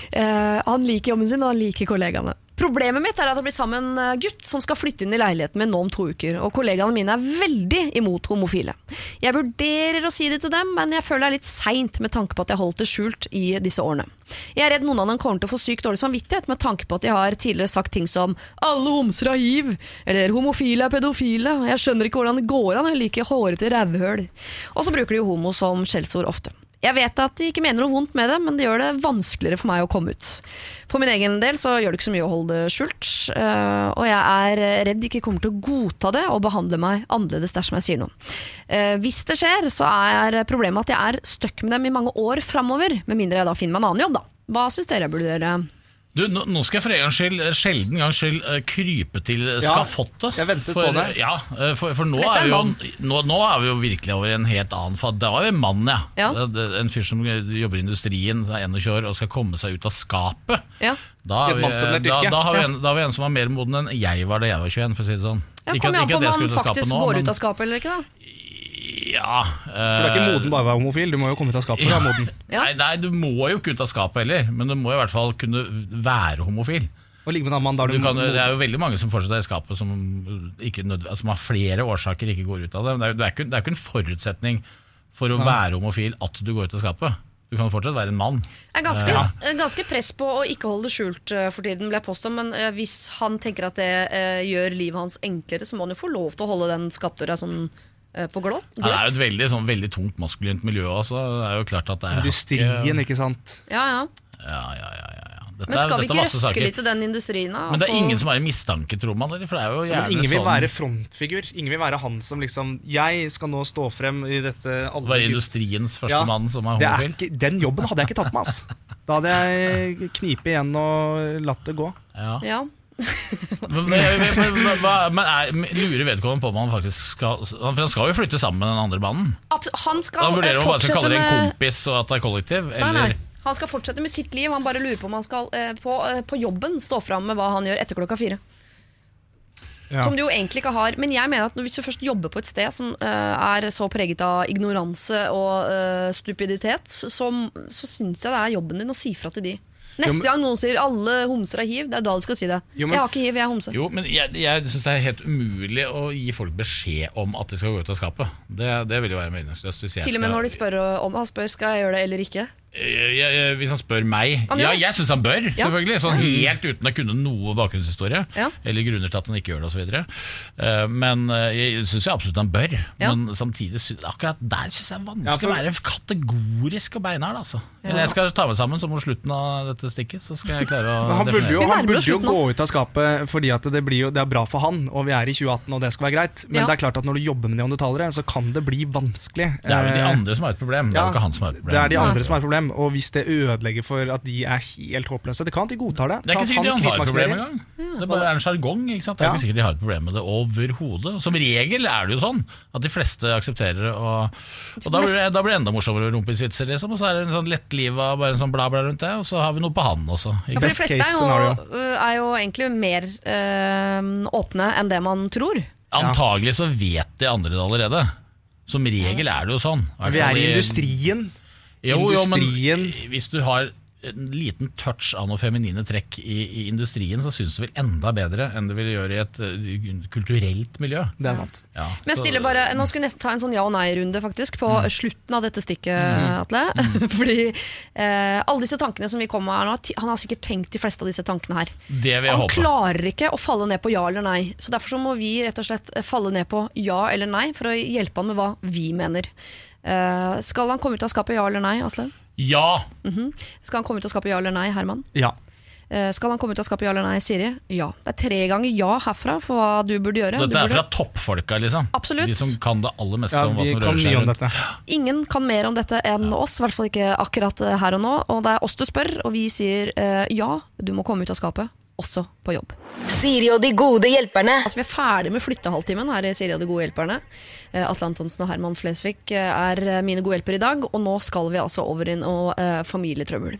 Han liker jobben sin, og han liker kollegaene. Problemet mitt er at jeg blir sammen med en gutt som skal flytte inn i leiligheten min nå om 2 uker, og kollegaene mine er veldig imot homofile. Jeg vurderer å si det til dem, men jeg føler det er litt sent med tanke på at jeg holdt det skjult i disse årene. Jeg er redd noen av dem kommer til å få sykt dårlig samvittighet med tanke på at de har tidligere sagt ting som «alle homser har hiv», eller «homofile er pedofile», og jeg skjønner ikke hvordan det går an, jeg liker hårete rævhøl. Og så bruker de jo homo som skjellsord ofte. Jeg vet at de ikke mener noe vondt med det, men det gjør det vanskeligere for meg å komme ut. For min egen del så gjør det ikke så mye å holde det skjult, og jeg er redd de ikke kommer til å godta det og behandle meg annerledes dersom jeg sier noe. Hvis det skjer, så er problemet at jeg er stuck med dem i mange år fremover, med mindre jeg da finner meg en annen jobb da. Hva synes dere jeg burde gjøre? Du, nå skal jeg for en gangs skyld krype til skafottet. Jeg ventet på det. Ja, for nå er vi jo virkelig over en helt annen fad. Da var vi en mann, ja. En fyr som jobber i industrien, er 21 år og skal komme seg ut av skapet. Ja. Da har vi en som var mer moden enn jeg var da jeg var 21, for å si det sånn. Kommer an på om han faktisk går ut av skapet eller ikke da? Ja, for det er ikke moden bare å være homofil, du må jo komme ut av skapet. Ja. Nei, du må jo ikke ut av skapet heller, men du må i hvert fall kunne være homofil. Og ligge med en annen mann, det er jo veldig mange som fortsatt er i skapet som har flere årsaker ikke går ut av det. Det er ikke en forutsetning for å være homofil at du går ut av skapet. Du kan fortsatt være en mann. Det er ganske press på å ikke holde det skjult for tiden, ble jeg påstått, men hvis han tenker at det gjør livet hans enklere, så må han jo få lov til å holde den skapdøra sånn på glått. Ja, det er jo et veldig tungt maskulint miljø også. Det er jo klart at det er industrien, ikke sant? Ja. Men skal vi ikke røske litt i den industrien da? Men det er ingen som er i mistanke, tror man. For det er jo gjerne ingen vil være frontfigur. Ingen vil være han som liksom jeg skal nå stå frem i dette være industriens første mann som er homofil. Den jobben hadde jeg ikke tatt med, Da hadde jeg knipet igjen og latt det gå. Ja. men lurer vedkommende på om han faktisk skal, for han skal jo flytte sammen med den andre mannen. Han skal vurderer om han skal kalle det en kompis og at det er kollektiv. Nei. Han skal fortsette med sitt liv. Han bare lurer på om han skal på jobben stå fram med hva han gjør etter 4:00. Som du jo egentlig ikke har. Men jeg mener at hvis du først jobber på et sted som er så preget av ignoranse og stupiditet, så synes jeg det er jobben din å si fra til de. Neste gang noen sier alle homser har hiv, det er da du skal si det. Jeg har ikke hiv, jeg er homse. Jo, men jeg synes det er helt umulig å gi folk beskjed om at de skal gå ut av skapet. Det vil jo være meningsløst. Til og med når de spør skal jeg gjøre det eller ikke. Hvis han spør meg jeg synes han bør, selvfølgelig sånn helt uten å kunne noe bakgrunnshistorie eller grunner til at han ikke gjør det og så videre. Men jeg synes absolutt han bør, men samtidig akkurat der synes jeg vanskelig å være kategorisk og beinhard altså. Jeg skal ta meg sammen så mot slutten av dette stikket så skal jeg klare å han burde jo gå ut av skapet fordi at det er bra for han og vi i 2018 og det skal være greit, men det klart at når du jobber med neandertalere så kan det bli vanskelig. Det jo de andre som har et problem, det jo ikke han som har et problem. Det de andre som har et problem. Og hvis det ødelegger for at de helt håpløse, det kan at de godtar det. Det ikke sikkert de har et problem engang. Det bare en jargong, ikke sant? Det ikke sikkert de har et problem med det overhodet. Som regel det jo sånn at de fleste aksepterer og da blir det enda morsommere rumpesitser liksom, og så det en sånn lettlivet bare en sånn bla bla rundt det, og så har vi noe på han også. For de fleste jo egentlig mer åpne enn det man tror. Antagelig så vet de andre det allerede. Som regel det jo sånn. Vi i industrien. Jo, men hvis du har en liten touch av noe feminine trekk i industrien, så synes du vel enda bedre enn det vil gjøre i et kulturelt miljø. Det sant. Ja, men stille bare, nå skal vi nesten ta en sånn ja- og nei-runde faktisk på slutten av dette stikket, Atle. Fordi alle disse tankene som vi kommer med her nå, han har sikkert tenkt de fleste av disse tankene her. Det vil jeg håpe. Han klarer ikke å falle ned på ja eller nei, så derfor så må vi rett og slett falle ned på ja eller nei for å hjelpe han med hva vi mener. Skal han komme ut av skapet ja eller nei, Atle? Ja. Skal han komme ut av skapet ja eller nei, Herman? Ja. Skal han komme ut av skapet ja eller nei, Siri? Ja. Det 3 ganger ja herfra for hva du burde gjøre. Dette fra toppfolka liksom. Absolutt. De som kan det aller meste om hva som rører seg rundt. Ingen kan mer om dette enn oss, i hvert fall ikke akkurat her og nå. Og det oss du spør, og vi sier ja, du må komme ut av skapet. Også på jobb. Siri og de gode hjelperne. Vi ferdig med flyttehalvtimen her i Siri og de gode hjelperne. Atle Antonsen og Herman Flesvig mine gode hjelper i dag, og nå skal vi altså over i noe familietrøbbel.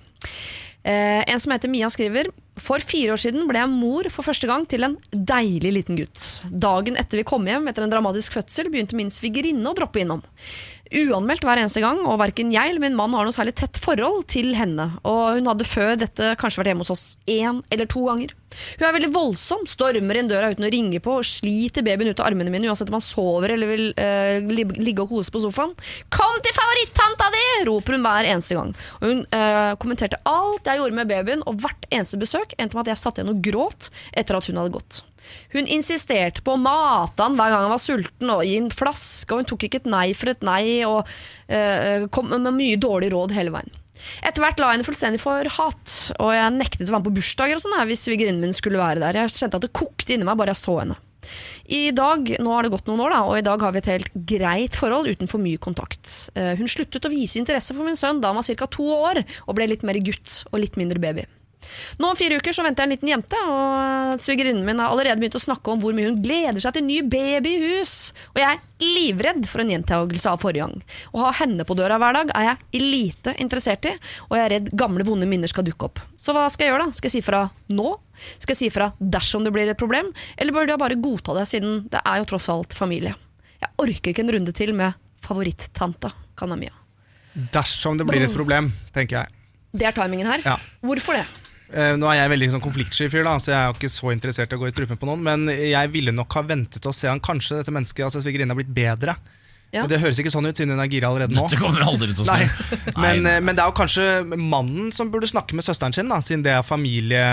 En som heter Mia skriver: for 4 år siden ble jeg mor for første gang til en deilig liten gutt. Dagen etter vi kom hjem etter en dramatisk fødsel begynte min svigerinne å droppe innom. Uanmeldt hver eneste gang, og hverken jeg eller min mann har noe særlig tett forhold til henne, og hun hadde før dette kanskje vært hjemme hos oss 1 eller 2 ganger. Hun veldig voldsom, stormer inn døra uten å ringe på og sliter babyen ut av armene mine uansett om han sover eller vil ligge og kose på sofaen. Kom til favorittanta di, roper hun hver eneste gang. Og hun kommenterte alt jeg gjorde med babyen, og hvert eneste besøk endte med at jeg satt igjen og gråt etter at hun hadde gått. Hun insisterte på å mate han hver gang han var sulten og gi en flaske, og hun tok ikke et nei for et nei og kom med mye dårlig råd hele veien. Etter hvert la jeg henne fullstendig for hat, og jeg nektet å være med på bursdager og sånn hvis svigerinnen min skulle være der. Jeg kjente at det kokte inni meg bare jeg så henne. I dag, nå har det gått noen år da, og i dag har vi et helt greit forhold uten for mye kontakt. Hun sluttet å vise interesse for min sønn da han var ca. 2 år, og ble litt mer gutt og litt mindre baby. Nå om 4 uker så venter jeg en liten jente, og svigerinnen min har allerede begynt å snakke om hvor mye hun gleder seg til ny baby i hus. Og jeg livredd for en gjentagelse av forrige gang. Å ha henne på døra hver dag jeg lite interessert i, og jeg redd gamle vonde minner skal dukke opp. Så hva skal jeg gjøre da? Skal jeg si fra nå? Skal jeg si fra dersom det blir et problem? Eller burde jeg bare godta det, siden det jo tross alt familie? Jeg orker ikke en runde til med favorittanta, Kanamia. Dersom det blir et problem, tenker jeg. Det timingen her. Ja. Hvorfor det? Nå jeg veldig sånn konfliktsky fyr da, så jeg ikke så interessert i å gå i strupen på noen, men jeg ville nok ha ventet å se han kanskje dette mennesket, altså svigerinnen har blitt bedre. Ja. Det høres ikke sånn ut siden hun gira allerede nå. Dette kommer aldri til å si. Men det jo kanskje mannen som burde snakke med søsteren sin da, siden det familie...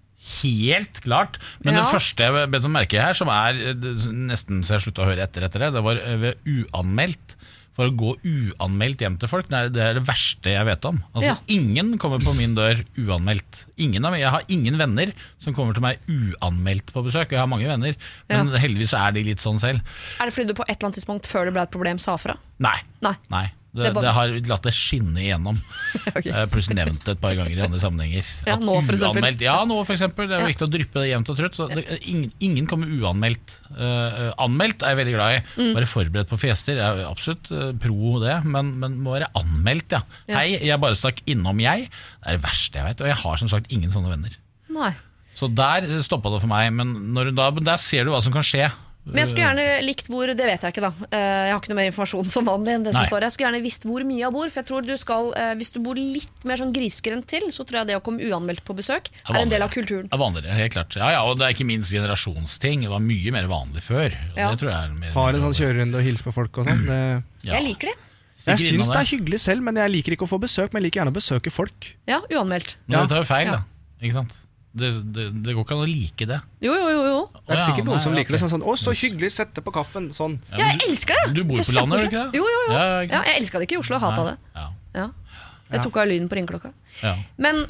Helt klart. Men det første jeg bet å merke her, som nesten så jeg sluttet å høre etter det var uanmeldt. For å gå uanmeldt hjem til folk, det det verste jeg vet om. Altså, ingen kommer på min dør uanmeldt. Jeg har ingen venner som kommer til meg uanmeldt på besøk. Jeg har mange venner, men heldigvis de litt sånn selv. Det fordi du på et eller annet tidspunkt før det ble et problem sa fra? Nei. Det har latt det skinne igjennom. Okay. Pluss nevnt det et par ganger i andre sammenhenger. Nå for eksempel. Nå for eksempel. Det viktig å dryppe det jevnt og trutt. Så ingen kommer uanmeldt. Anmeldt jeg veldig glad i. Være forberedt på fester. Jeg absolutt pro det, men må være anmeldt, Hei, jeg bare stakk innom jeg. Det det verste jeg vet. Og jeg har som sagt ingen sånne venner. Nei. Så der stoppet det for meg. Men der ser du hva som kan skje. Men jeg skulle gjerne likt hvor, det vet jeg ikke da. Jeg har ikke noe mer informasjon som vanlig enn det som står. Jeg skulle gjerne visst hvor mye jeg bor, for jeg tror du skal, hvis du bor litt mer sånn grisgrendt til, så tror jeg det å komme uanmeldt på besøk en del av kulturen. Det vanligere, helt klart. Ja, og det ikke minst generasjonsting. Det var mye mer vanlig før. Det tror jeg mer. Tar en sånn kjørerunde og hilse på folk og sånn. Jeg liker det. Hvis Jeg synes det hyggelig selv, men jeg liker ikke å få besøk, men jeg liker gjerne å besøke folk. Ja, uanmeldt. Men det tar jo feil, da. Ikke sant? Det går ikke an å like det. Jo. Det er sikkert noen som liker det sånn, så hyggelig, sette på kaffen, sånn. Ja, jeg elsker det! Du bor på landet, gjør du ikke det? Jo. Ja, jeg elsket det ikke i Oslo, hatet det. Ja. Jeg tok av lyden på ringeklokka. Men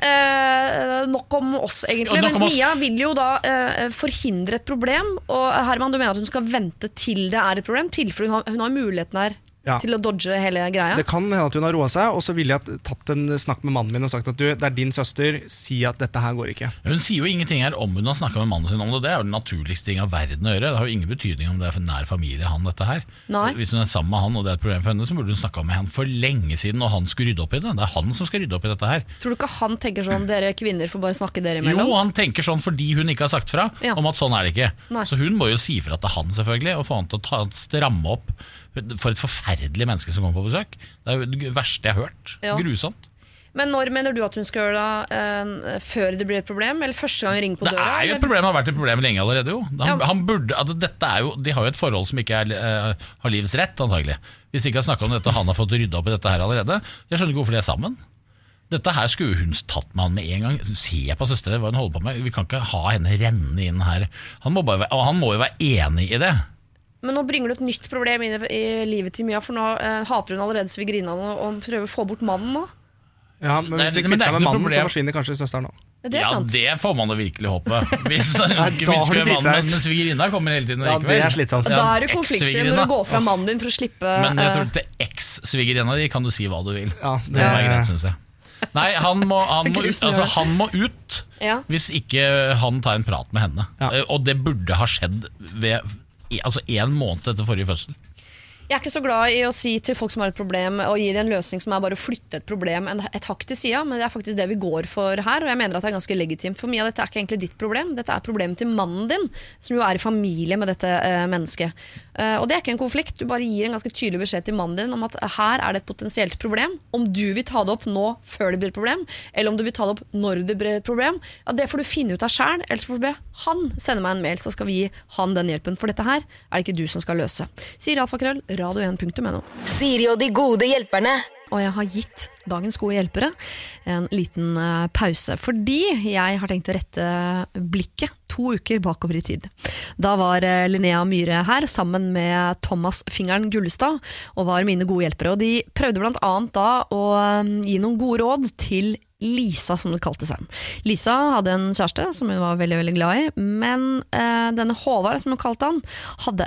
nok om oss egentlig. Men Mia vil jo da forhindre et problem. Og Herman, du mener at hun skal vente til det er et problem? Tilfelle hun har muligheten her til å dodge hele greia? Det kan hende at hun har roet seg, og så ville jeg tatt en snakk med mannen min og sagt at det er din søster, si at dette her går ikke. Hun sier jo ingenting her om hun har snakket med mannen sin om det. Det er jo den naturligste ting av verden å gjøre. Det har jo ingen betydning om det er for nær familie han dette her. Nei. Hvis hun er sammen med han og det er et problem for henne, så burde hun snakke med han for lenge siden, og han skulle rydde opp i det. Det er han som skal rydde opp i dette her. Tror du ikke han tenker sånn, dere kvinner får bare snakke dere imellom? Jo, han tenker sånn fordi hun ikke har sagt fra om at sånn er det ikke. Nei. Så hun må jo si fra til han selvfølgelig, og få han til å stramme opp for et forferdelig menneske som kommer på besøk. Det er jo det verste jeg har hørt. Grusomt. Men når mener du at hun skal gjøre det før det blir et problem? Eller første gang hun ringer på døra? Det er jo et problem, det har vært et problem lenge allerede jo. Han burde, dette er jo, de har jo et forhold som ikke har livets rett antagelig. Hvis de ikke har snakket om dette, han har fått ryddet opp i dette her allerede. Jeg skjønner ikke hvorfor de er sammen. Dette her skulle hun tatt med han med en gang. Se på søstere, hva hun holder på med. Vi kan ikke ha henne renne inn her. Han må jo være enig i det. Men nå bringer du et nytt problem inn i livet til Mia, for nå hater hun allerede svigerinna og prøver å få bort mannen nå. Ja, men hvis vi kvitter seg med mannen, så forsvinner kanskje søsteren nå. Det er sant. Det får man jo virkelig håpe. Hvis mannen, men svigerinna kommer hele tiden. Det er slitsomt. Da er det konfliktsky når du går fra mannen din for å slippe. Men jeg tror til eks-svigerinna di kan du si hva du vil. Det er greit, synes jeg. Nei, han må ut hvis ikke han tar en prat med henne. Og det burde ha skjedd ved 1 måned etter forrige fødsel. Jeg er ikke så glad i å si til folk som har et problem og gi dem en løsning som er bare å flytte et problem et hakk til siden, men det er faktisk det vi går for her, og jeg mener at det er ganske legitimt. For Mia, dette er ikke egentlig ditt problem, dette er problemet til mannen din, som jo er i familie med dette mennesket. Og det er ikke en konflikt, du bare gir en ganske tydelig beskjed til mannen din om at her er det et potensielt problem. Om du vil ta det opp nå før det blir et problem, eller om du vil ta det opp når det blir et problem, det får du finne ut av selv, ellers får du be han sende meg en mail, så skal vi gi han den hjelpen, for dette her er det ikke du som skal løse. Sier alfakrøll, radio1.no. Siri og de gode hjelperne. Og jeg har gitt dagens gode hjelpere en liten pause, fordi jeg har tenkt å rette blikket 2 uker bakover i tid. Da var Linnea Myhre her sammen med Thomas Fingeren Gullestad og var mine gode hjelpere, og de prøvde blant annet da å gi noen gode råd til Lisa, som det kalte seg. Lisa hadde en kjæreste som hun var veldig, veldig glad i, men denne Håvard, som hun kalte han, hadde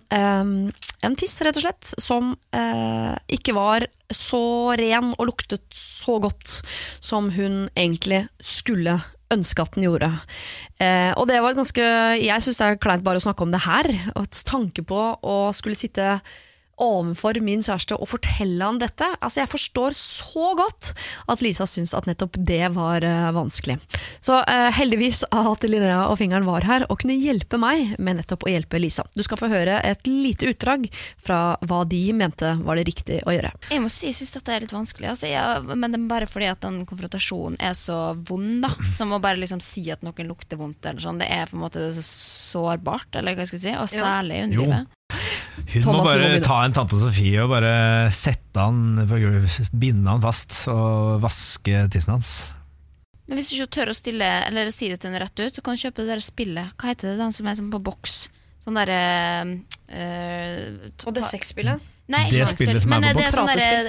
en tiss, rett og slett, som ikke var så ren og luktet så godt som hun egentlig skulle ønske at den gjorde. Og det var ganske, jeg synes det er kleint bare å snakke om det her, og tanke på å skulle sitte overfor min kjæreste og fortelle han dette. Altså jeg forstår så godt at Lisa synes at nettopp det var vanskelig. Så heldigvis at Linnea og Fingeren var her og kunne hjelpe meg med nettopp å hjelpe Lisa. Du skal få høre et lite utdrag fra hva de mente var det riktig å gjøre. Jeg må si, jeg synes dette er litt vanskelig, men det er bare fordi at den konfrontasjonen er så vond da, som å bare liksom si at noen lukter vondt eller sånn, det er på en måte så sårbart, eller hva skal jeg si, og særlig under livet. Hun må bare ta en tante Sofie og bare sette han på gulvet, binde han fast og vaske tissen hans. Men hvis du ikke tør å stille eller si det til henne rett ut, så kan du kjøpe det der spillet. Hva heter det, den som er sånn på boks? Sånn der og det sexspillet? Nei, det spillet som er på boks.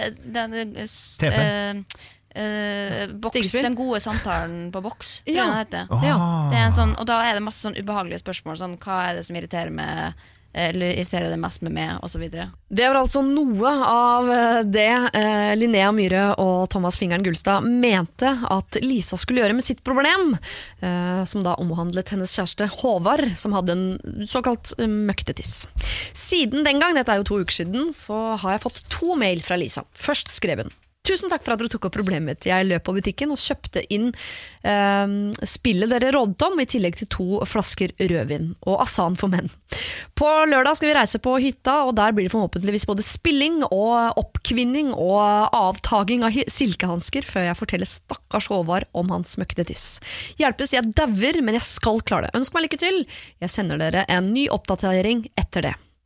Boks, den gode samtalen på boks, ja. Det er en sånn, og da er det masse sånn ubehagelige spørsmål, sånn, hva er det som irriterer meg, eller irriterer det mest med meg, og så videre. Det var altså noe av det Linnea Myhre og Thomas Fingeren Gullestad mente at Lisa skulle gjøre med sitt problem, som da omhandlet hennes kjæreste Håvard, som hadde en såkalt møktetiss. Siden den gang, dette er jo 2 uker siden, så har jeg fått 2 mail fra Lisa. Først skrev hun: Tusen takk for at dere tok opp problemet. Jeg løp på butikken og kjøpte inn spillet dere rådet om, i tillegg til 2 flasker rødvin og Asan for menn. På lørdag skal vi reise på hytta, og der blir det forhåpentligvis både spilling og oppkvinning og avtaging av silkehansker før jeg forteller stakkars Håvard om hans møkte tiss. Hjelpes, jeg dauer, men jeg skal klare det. Ønsk meg lykke til. Jeg sender dere en ny oppdatering etter det.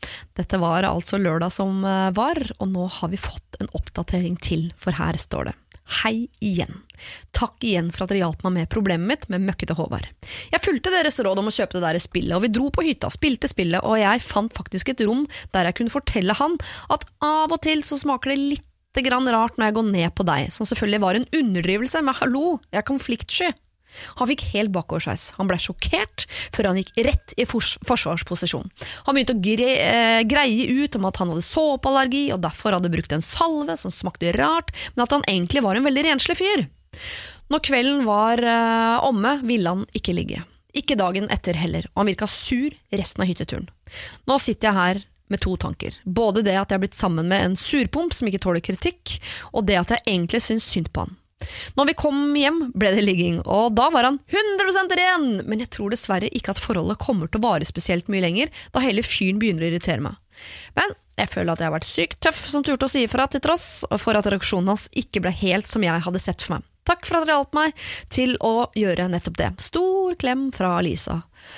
Dette var altså lørdag som var, og nå har vi fått en oppdatering til, for her står det: Hei igjen. Takk igjen for at dere hjalp meg med problemet mitt med møkkete Håvard. Jeg fulgte deres råd om å kjøpe det der spillet, og vi dro på hytta, spilte spillet, og jeg fant faktisk et rom der jeg kunne fortelle han at av og til så smaker det litt grann rart når jeg går ned på deg, som selvfølgelig var en underdrivelse, men hallo, jeg er konfliktsky. Han fikk helt bakoversveis. Han ble sjokkert før han gikk rett i forsvarsposisjon. Han begynte å greie ut om at han hadde såpeallergi og derfor hadde brukt en salve som smakte rart, men at han egentlig var en veldig renslig fyr. Når kvelden var omme, ville han ikke ligge. Ikke dagen etter heller, og han virket sur resten av hytteturen. Nå sitter jeg her med 2 tanker. Både det at jeg har blitt sammen med en surpomp som ikke tåler kritikk, og det at jeg egentlig synes synd på han. Når vi kom hjem ble det ligging, og da var han 100% ren, men jeg tror dessverre ikke at forholdet kommer til å vare spesielt mye lenger, da hele fyren begynner å irritere meg. Men jeg føler at jeg har vært sykt tøff som turte å si ifra til tross, for at reaksjonen hans ikke ble helt som jeg hadde sett for meg. Takk for at dere hjalp meg til å gjøre nettopp det. Stor klem fra Lisa.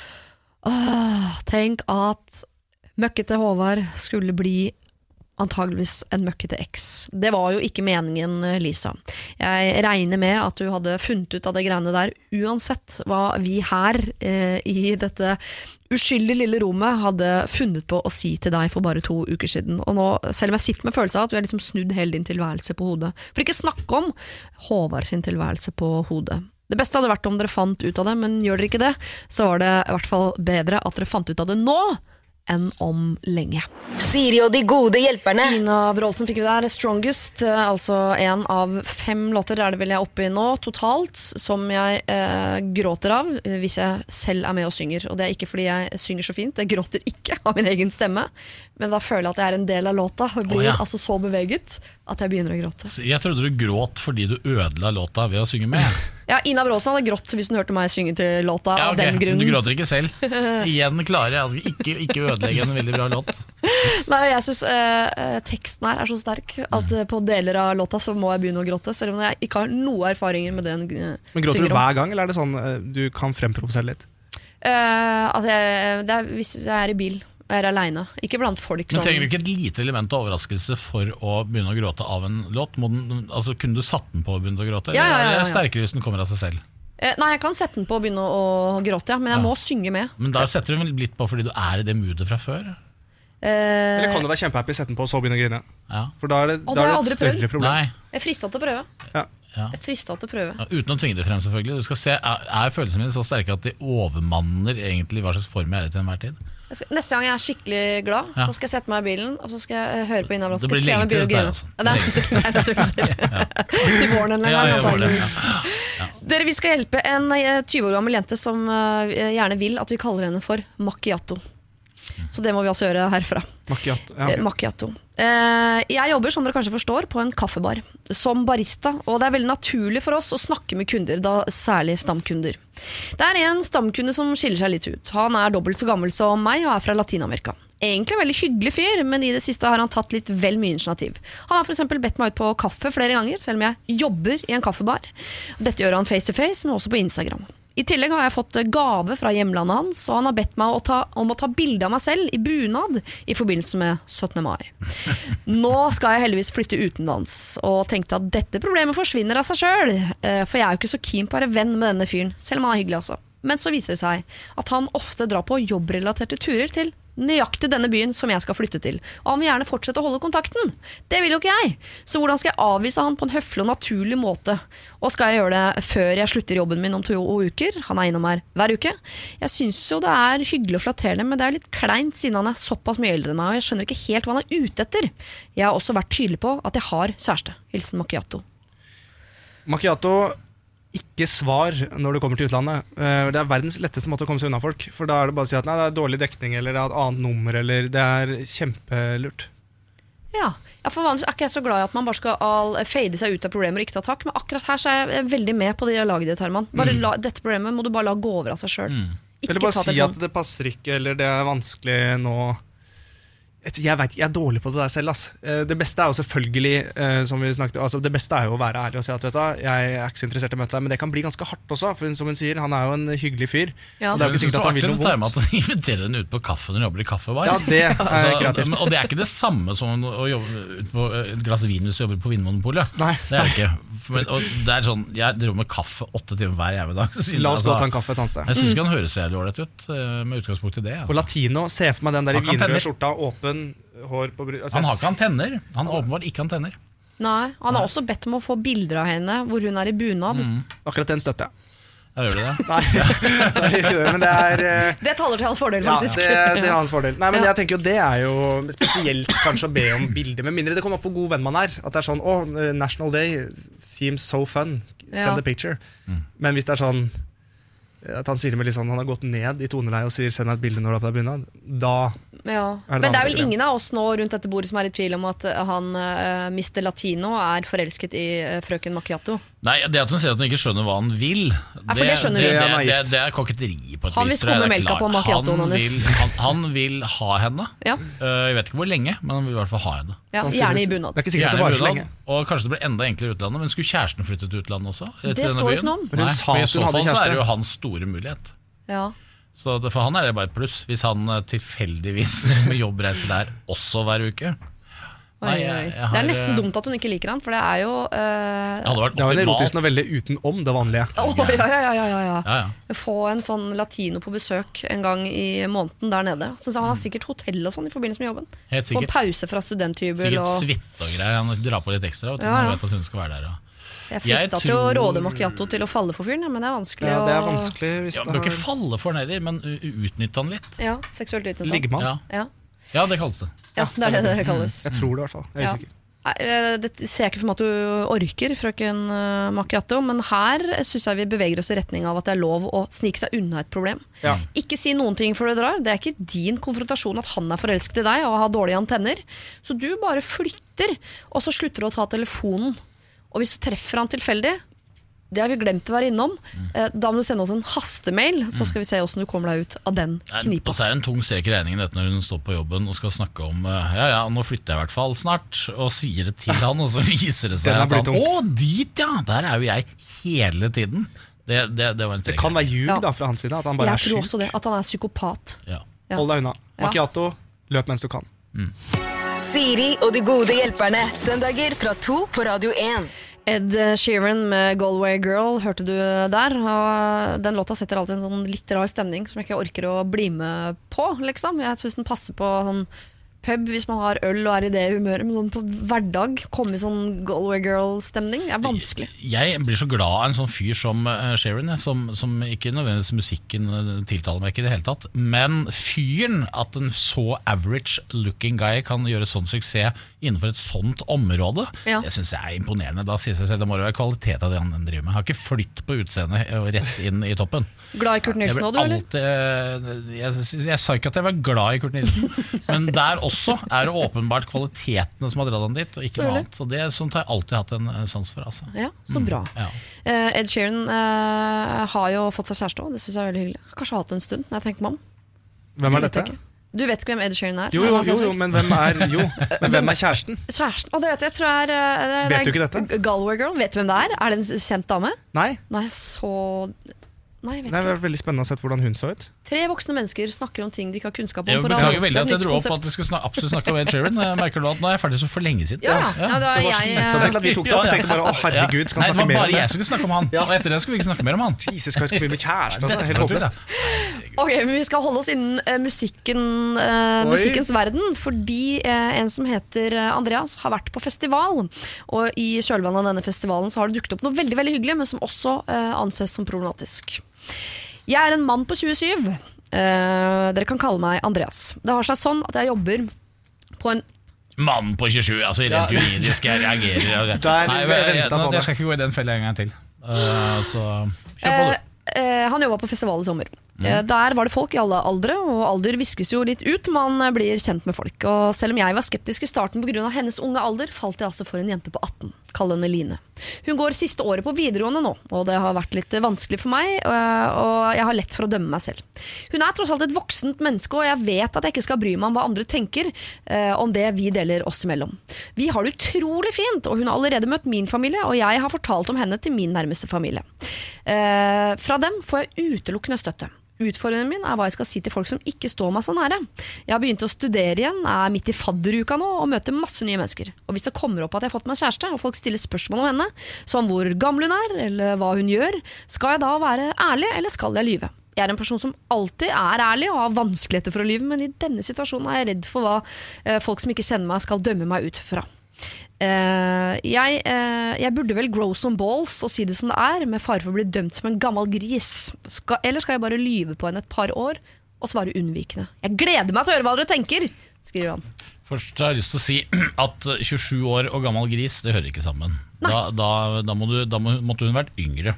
Tenk at møkkete Håvard skulle bli antageligvis en møkkete eks. Det var jo ikke meningen, Lisa. Jeg regner med at du hadde funnet ut av det greiene der, uansett hva vi her i dette uskyldige lille rommet hadde funnet på å si til deg for bare 2 uker siden. Og nå, selv om jeg sitter med følelsen av at du har liksom snudd hele din tilværelse på hodet. For ikke snakke om Håvard sin tilværelse på hodet. Det beste hadde vært om dere fant ut av det, men gjør dere ikke det, så var det i hvert fall bedre at dere fant ut av det nå, enn om lenge. Siri og de gode hjelperne. Ina Wroldsen fikk vi der, Strongest, altså en av 5 låter er det vel jeg oppe i nå, totalt, som jeg gråter av, hvis jeg selv er med og synger. Og det er ikke fordi jeg synger så fint, jeg gråter ikke av min egen stemme, men da føler jeg at jeg er en del av låta, og blir altså så beveget at jeg begynner å gråte. Jeg trodde du gråt fordi du ødela låta ved å synge med. Ja, Ina Wroldsen hadde grått hvis hun hørte meg synge til låta av den grunnen. Men du gråter ikke selv. Igjen klarer jeg ikke ødelegge en veldig bra låt. Nei, jeg synes teksten her er så sterk at på deler av låta så må jeg begynne å gråte, selv om jeg ikke har noe erfaringer med den synger om. Men gråter du hver gang, eller er det sånn du kan fremprovosere litt? Det er hvis jeg er i bil jeg er alene, ikke blant folk. Men trenger du ikke et lite element av overraskelse for å begynne å gråte av en låt? Altså, kunne du satt den på og begynne å gråte? Ja. Eller er det sterkere hvis den kommer av seg selv? Nei, jeg kan sette den på og begynne å gråte, men jeg må synge med. Men da setter du vel litt på fordi du er i det moodet fra før? Eller kan du være kjempehappy, sette den på og så begynne å grine? Ja. For da er det et større problem. Nei. Jeg er fristet til å prøve. Ja. Jeg er fristet til å prøve. Ja, uten å tvinge det frem, selvfølgelig. Du skal se, er følelsene mine så sterke at de overmanner egentlig hva slags form jeg er i til enhver tid? Neste gang jeg er skikkelig glad, så skal jeg sette meg i bilen, og så skal jeg høre på Ina Wroldsen. Det blir lenge til dette, altså. Det er en stund til. Til våren eller noe, antageligvis. Dere, vi skal hjelpe en 20 år gammel jente som gjerne vil at vi kaller henne for Macchiato. Så det må vi altså gjøre herfra. Macchiato. Jeg jobber, som dere kanskje forstår, på en kaffebar som barista, og det er veldig naturlig for oss å snakke med kunder, da særlig stamkunder. Det er en stamkunde som skiller seg litt ut. Han er dobbelt så gammel som meg og er fra Latinamerika. Egentlig en veldig hyggelig fyr, men i det siste har han tatt litt vel mye initiativ. Han har for eksempel bedt meg ut på kaffe flere ganger, selv om jeg jobber i en kaffebar. Dette gjør han face to face, men også på Instagram. I tillegg har jeg fått gave fra hjemlandet hans, og han har bedt meg om å ta bilde av meg selv i bunad i forbindelse med 17. mai. Nå skal jeg heldigvis flytte utenlands, og tenkte at dette problemet forsvinner av seg selv, for jeg er jo ikke så keen på å være venn med denne fyren, selv om han er hyggelig altså. Men så viser det seg at han ofte drar på jobbrelaterte turer til nøyaktig denne byen som jeg skal flytte til, og han vil gjerne fortsette å holde kontakten. Det vil jo ikke jeg. Så hvordan skal jeg avvise han på en høflig og naturlig måte? Og skal jeg gjøre det før jeg slutter jobben min om 2 uker? Han er innom her hver uke. Jeg synes jo det er hyggelig og flatterende, men det er litt kleint siden han er såpass mye eldre enn meg, og jeg skjønner ikke helt hva han er ute etter. Jeg har også vært tydelig på at jeg har kjæreste. Hilsen Macchiato. Macchiato, ikke svar når du kommer til utlandet. Det er verdens letteste måte å komme seg unna folk. For da er det bare å si at nei, det er dårlig dekning, eller det er et annet nummer, eller det er kjempelurt. Ja, for vanligvis er ikke jeg så glad i at man bare skal fade seg ut av problemer og ikke ta tak, men akkurat her så er jeg veldig med på det laget ditt, Herman. Dette problemet må du bare la gå over av seg selv. Eller bare si at det passer ikke, eller det er vanskelig nå. Jeg vet, jeg dårlig på det der selv, ass. Det beste jo selvfølgelig, som vi snakket, altså det beste jo å være ærlig og si at vet du, jeg ikke så interessert i å møte deg, men det kan bli ganske hardt også, for som hun sier, han jo en hyggelig fyr. Ja. Det jo ikke sikkert at han vil noe vondt. At han inviterer henne ut på kaffe når han jobber i kaffebar. Ja, det kreativt. Og det ikke det samme som å jobbe ut på et glass vin hvis du jobber på Vinmonopolet. Nei. Det det ikke. Men, og det sånn, jeg driver med kaffe 8 timer hver jævla dag. La oss gå og ta en kaffe et annet sted. Jeg synes ikke han høres jævlig ålreit ut, med utgangspunkt i det. Og latino, se for meg den der i vinrøde skjorta, åpen hår på altså, han har ikke antenner. Han har åpenbart ikke antenner. Nei, han har også bedt om å få bilder av henne hvor hun i bunad. Akkurat den støtter jeg. Ja, gjør du det? Nei, men det taler til hans fordel, faktisk. Ja, det hans fordel. Nei, men jeg tenker jo det jo spesielt kanskje å be om bilder, med mindre det kommer opp hvor god venn man at det sånn, National Day seems so fun, send a picture. Men hvis det sånn at han sier det med litt sånn, han har gått ned i toneleie og sier send meg et bilde når du har på deg bunad, da Men det vel ingen av oss nå rundt dette bordet som i tvil om at han Mr. Latino forelsket i frøken Macchiato. Nei, det at hun sier at hun ikke skjønner hva han vil, det koketteri på et vis. Han vil skumme melka på Macchiatoen hennes. Han vil ha henne. Jeg vet ikke hvor lenge, men han vil i hvert fall ha henne. Gjerne i bunad. Det ikke sikkert det varer så lenge. Og kanskje det blir enda enklere i utlandet. Men skulle kjæresten flytte til utlandet også? Det står ikke noe om. Nei, for i så fall så det jo hans store mulighet. Så for han det bare et pluss hvis han tilfeldigvis med jobbreiser der også hver uke. Nei, det nesten dumt at hun ikke liker han, for det jo det var en erotisk novelle utenom det vanlige. Få en sånn latino på besøk en gang i måneden der nede. Så han har sikkert hotell og sånn i forbindelse med jobben. Få en pause fra studenthybel. Sikkert svitt og greier. Han drar på litt ekstra, han vet at hun skal være der. Jeg fristet til å råde Macchiato til å falle for fyren, men det vanskelig å... det vanskelig hvis du bør ikke falle for den heller, men utnytte han litt. Ja, seksuelt utnytte han. Liggemann. Ja, det kalles det. Ja, det det kalles. Jeg tror det i hvert fall, jeg usikker. Det ser jeg ikke for meg at du orker, frøken Macchiato, men her synes jeg vi beveger oss i retning av at det lov å snike seg unna et problem. Ikke si noen ting før du drar. Det ikke din konfrontasjon at han forelsket i deg og har dårlige antenner. Så du bare flytter, og så slutter du å ta telefonen. Og hvis du treffer han tilfeldig, det har vi glemt å være innom, da må du sende oss en hastemail, så skal vi se hvordan du kommer deg ut av den knipa. Og så det en tung strek i regningen dette når hun står på jobben og skal snakke om nå flytter jeg i hvert fall snart, og sier det til han, og så viser det seg at han, dit der jo jeg hele tiden. Det var en strek. Det kan være ljug da fra hans side, at han bare jeg tror også det, at han psykopat. Hold deg unna. Macchiato, løp mens du kan. Siri og de gode hjelperne, søndager fra 2 på Radio 1. Ed Sheeran med Galway Girl hørte du der, og den låta setter alltid en sånn litt rar stemning som jeg ikke orker å bli med på, liksom. Jeg synes den passer på sånn pub hvis man har øl og i det humøret, men på hverdag komme i sånn Galway Girl-stemning vanskelig. Jeg blir så glad av en sånn fyr som Sheeran, som ikke nødvendigvis musikken tiltaler meg ikke i det hele tatt, men fyren at en så average looking guy kan gjøre sånn suksess innenfor et sånt område, det synes jeg imponerende. Da sier jeg selv, det må være kvalitet av det han driver med. Han har ikke flytt på utseendet og rett inn i toppen. Glad i Kurt Nilsen også, du, eller? Jeg sa ikke at jeg var glad i Kurt Nilsen, men der også det åpenbart kvalitetene som har dratt han dit, og ikke noe annet. Så det sånt har jeg alltid hatt en sans for. Altså. Ja, så bra. Ed Sheeran har jo fått seg kjæreste også, det synes jeg veldig hyggelig. Kanskje hatt en stund, når jeg tenker meg om. Hvem dette? Du vet ikke hvem Ed Sheeran Jo, men hvem kjæresten? Kjæresten, og det vet jeg tror vet du ikke dette? Galway Girl, vet du hvem det er? Er det en kjent dame? Nei, jeg vet ikke. Det er veldig spennende å se hvordan hun så ut. 3 voksne mennesker snakker om ting de ikke har kunnskap om. Jeg beklager veldig at jeg dro opp at vi skulle absolutt snakke om Ed Sheeran. Jeg merker nå at nå er jeg ferdig så for lenge siden. Det var slitsomt at vi tok det opp. Jeg tenkte bare, herregud, skal han snakke mer om det var bare jeg som skulle snakke om han. Og etter det skulle vi ikke snakke mer om han. Jesus, skal vi begynne med kjæresten? Det er helt håpløst. Ok, men vi skal holde oss innen musikkens verden, fordi en som heter Andreas har vært på festival, og i kjølvannet av denne festivalen så har det dukket opp noe veldig, veldig hyggelig, men som også anses som problematisk. Jeg er en mann på 27. Dere kan kalle meg Andreas. Det har seg sånn at jeg jobber på en mann på 27, altså rent juridisk jeg reagerer. Jeg skal ikke gå i den fellen en gang til. Så kjør på du. Han jobbet på festival i sommer. Der var det folk i alle aldre, og alder viskes jo litt ut. Man blir kjent med folk. Og selv om jeg var skeptisk i starten på grunn av hennes unge alder, falt jeg altså for en jente på 18. Kall henne Line. Hun går siste året på videregående nå, og det har vært litt vanskelig for meg, og jeg har lett for å dømme meg selv. Hun tross alt et voksent menneske, og jeg vet at jeg ikke skal bry meg om hva andre tenker om det vi deler oss imellom. Vi har det utrolig fint, og hun har allerede møtt min familie, og jeg har fortalt om henne til min nærmeste familie. Fra dem får jeg utelukkende støtte. Utfordringen min hva jeg skal si til folk som ikke står meg så nære. Jeg har begynt å studere igjen, midt i fadderuka nå og møter masse nye mennesker. Og hvis det kommer opp at jeg har fått meg kjæreste, og folk stiller spørsmål om henne, som hvor gammel hun eller hva hun gjør, skal jeg da være ærlig, eller skal jeg lyve? Jeg en person som alltid ærlig og har vanskeligheter for å lyve, men i denne situasjonen jeg redd for hva folk som ikke kjenner meg skal dømme meg ut fra. Jeg burde vel grow some balls og si det som det med fare for å bli dømt som en gammel gris. Eller skal jeg bare lyve på henne et par år og svare unnvikende? Jeg gleder meg til å høre hva dere tenker, skriver han. Først har jeg lyst til å si at 27 år og gammel gris, det hører ikke sammen. Da måtte hun vært yngre.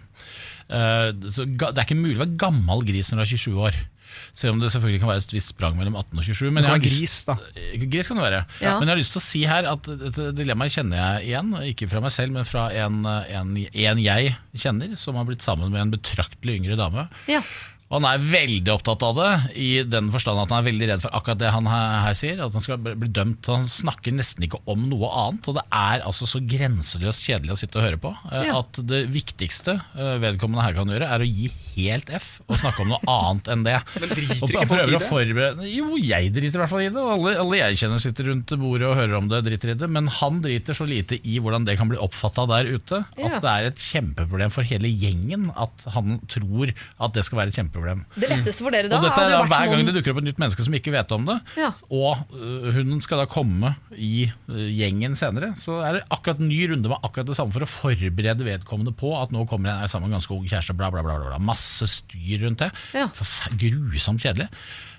Så det ikke mulig å være gammel gris når du 27 år. Selv om det selvfølgelig kan være et visst sprang mellom 18 og 27. Men gris da. Gris kan det være. Ja. Men jeg har lyst til å si her at dette dilemmaet kjenner jeg igjen, ikke fra meg selv, men fra en jeg kjenner, som har blitt sammen med en betraktelig yngre dame. Ja. Og han veldig opptatt av det, i den forstand at han veldig redd for akkurat det han her sier, at han skal bli dømt. Han snakker nesten ikke om noe annet, og det altså så grenseløst kjedelig å sitte og høre på, at det viktigste vedkommende her kan gjøre, å gi helt F, og snakke om noe annet enn det. Men driter ikke folk i det? Jo, jeg driter i hvert fall i det, og alle jeg kjenner sitter rundt bordet og hører om det, driter i det, men han driter så lite i hvordan det kan bli oppfattet der ute, at det et kjempeproblem for hele gjengen, at han tror at det skal være et kjempeproblem. Det letteste for dere da og dette hver gang det dukker opp et nytt menneske som ikke vet om det, og hun skal da komme i gjengen senere, så det akkurat en ny runde med akkurat det samme for å forberede vedkommende på at nå kommer en sammen med en ganske ung kjæreste, bla bla bla bla, masse styr rundt det, grusomt kjedelig.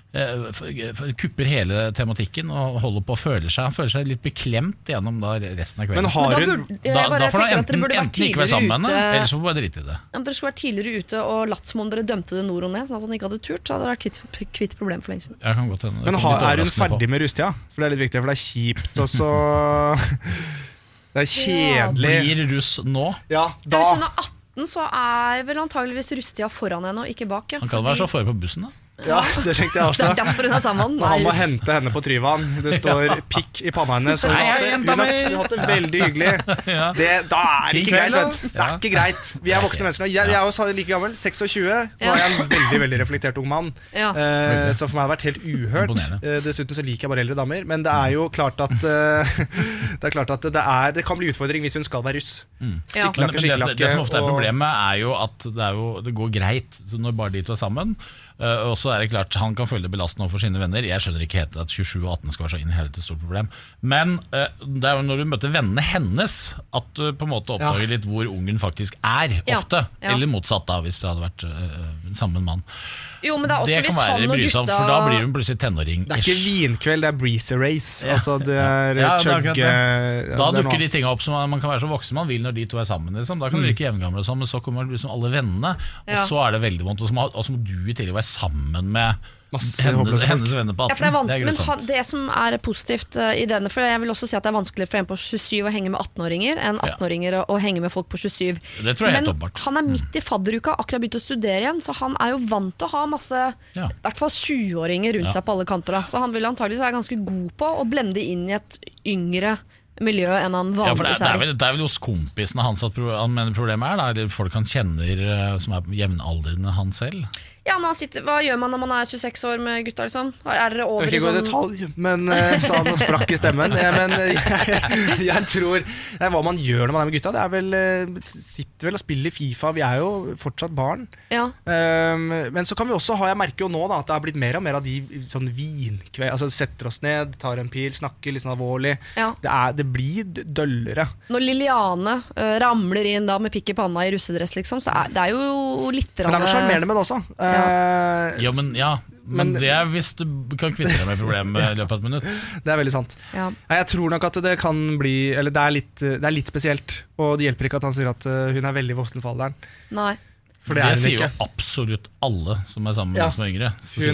Kupper hele tematikken og holder på å føle seg litt beklemt gjennom da resten av kvelden. Men har hun da får han enten ikke være sammen med henne, eller så får bare drite i det. Dere skulle vært tidligere ute og latt som om dere dømte det nord og ned, sånn at han ikke hadde turt, så hadde det vært kvitt problem for lenge siden. Men hun ferdig med rusttida? For det litt viktig, for det kjipt og så det kjedelig. Blir russ nå? Ja, da. Hvis hun 18 så vel antageligvis rusttida foran henne og ikke bak. Han kan være så foran på bussen da. Ja, det tenkte jeg også. Det derfor hun sammen. Han må hente henne på Tryvann. Det står pikk i panna hennes. Hun har hatt det veldig hyggelig. Da det ikke greit, vet du. Det ikke greit. Vi voksne mennesker. Jeg også like gammel, 26. Nå jeg en veldig, veldig reflektert ung mann. Så for meg har det vært helt uhørt. Dessuten så liker jeg bare eldre damer. Men det jo klart at det kan bli utfordring hvis hun skal være russ. Det som ofte problemet jo at det går greit når bare de to sammen. Og så det klart han kan føle det belastende for sine venner. Jeg skjønner ikke helt at 27 og 18 skal være så inn i hele et stort problem. Men det jo når du møter vennene hennes at du på en måte oppdager litt hvor ungen faktisk ofte. Eller motsatt da, hvis det hadde vært sammen mann. Jo, men det også det kan hvis være han og brysomt, gutta for da blir hun plutselig tenåring. Det ikke vinkveld, det breezer race. Altså det chugge. Da dukker de tingene opp som man kan være så voksen man vil når de to sammen. Liksom. Da kan det virke jevngamle og sånn, men så kommer liksom alle vennene, og så det veldig vondt. Og så må du i tillegg være sammen med hennes venner på 18. Ja, for det vanskelig, men det som positivt i denne, for jeg vil også si at det vanskelig for en på 27 å henge med 18-åringer enn 18-åringer å henge med folk på 27. Det tror jeg helt åpenbart. Men han midt i fadderuka, akkurat begynt å studere igjen, så han jo vant til å ha masse, i hvert fall 20-åringer rundt seg på alle kanter da. Så han vil antageligvis være ganske god på å blende inn i et yngre miljø enn han vanligvis det vel hos kompisene hans at han mener problemet da, eller folk han kjenner som jevnaldrende han selv. Ja, hva gjør man når man 26 år med gutta liksom? Dere over i sånn... Ikke gå i detalj, men sa han og sprakk i stemmen. Men jeg tror hva man gjør når man med gutta, det vel sitter vel og spiller FIFA. Vi jo fortsatt barn. Ja. Men så kan vi også jeg merker jo nå da, at det har blitt mer og mer av de sånn vinkveld, altså setter oss ned, tar en pil, snakker litt sånn alvorlig. Ja. Det blir døllere. Når Liliane ramler inn da med pikk i panna i russedress liksom, så det jo litt... Men det noe charmerende med det også. Men det hvis du kan kvitte deg med problemet i løpet av et minutt. Det veldig sant. Jeg tror nok at det kan bli, eller det litt spesielt, og det hjelper ikke at han sier at hun veldig voksen for alderen. Nei. For det sier ikke. jo absolutt alle som sammen med de som yngre.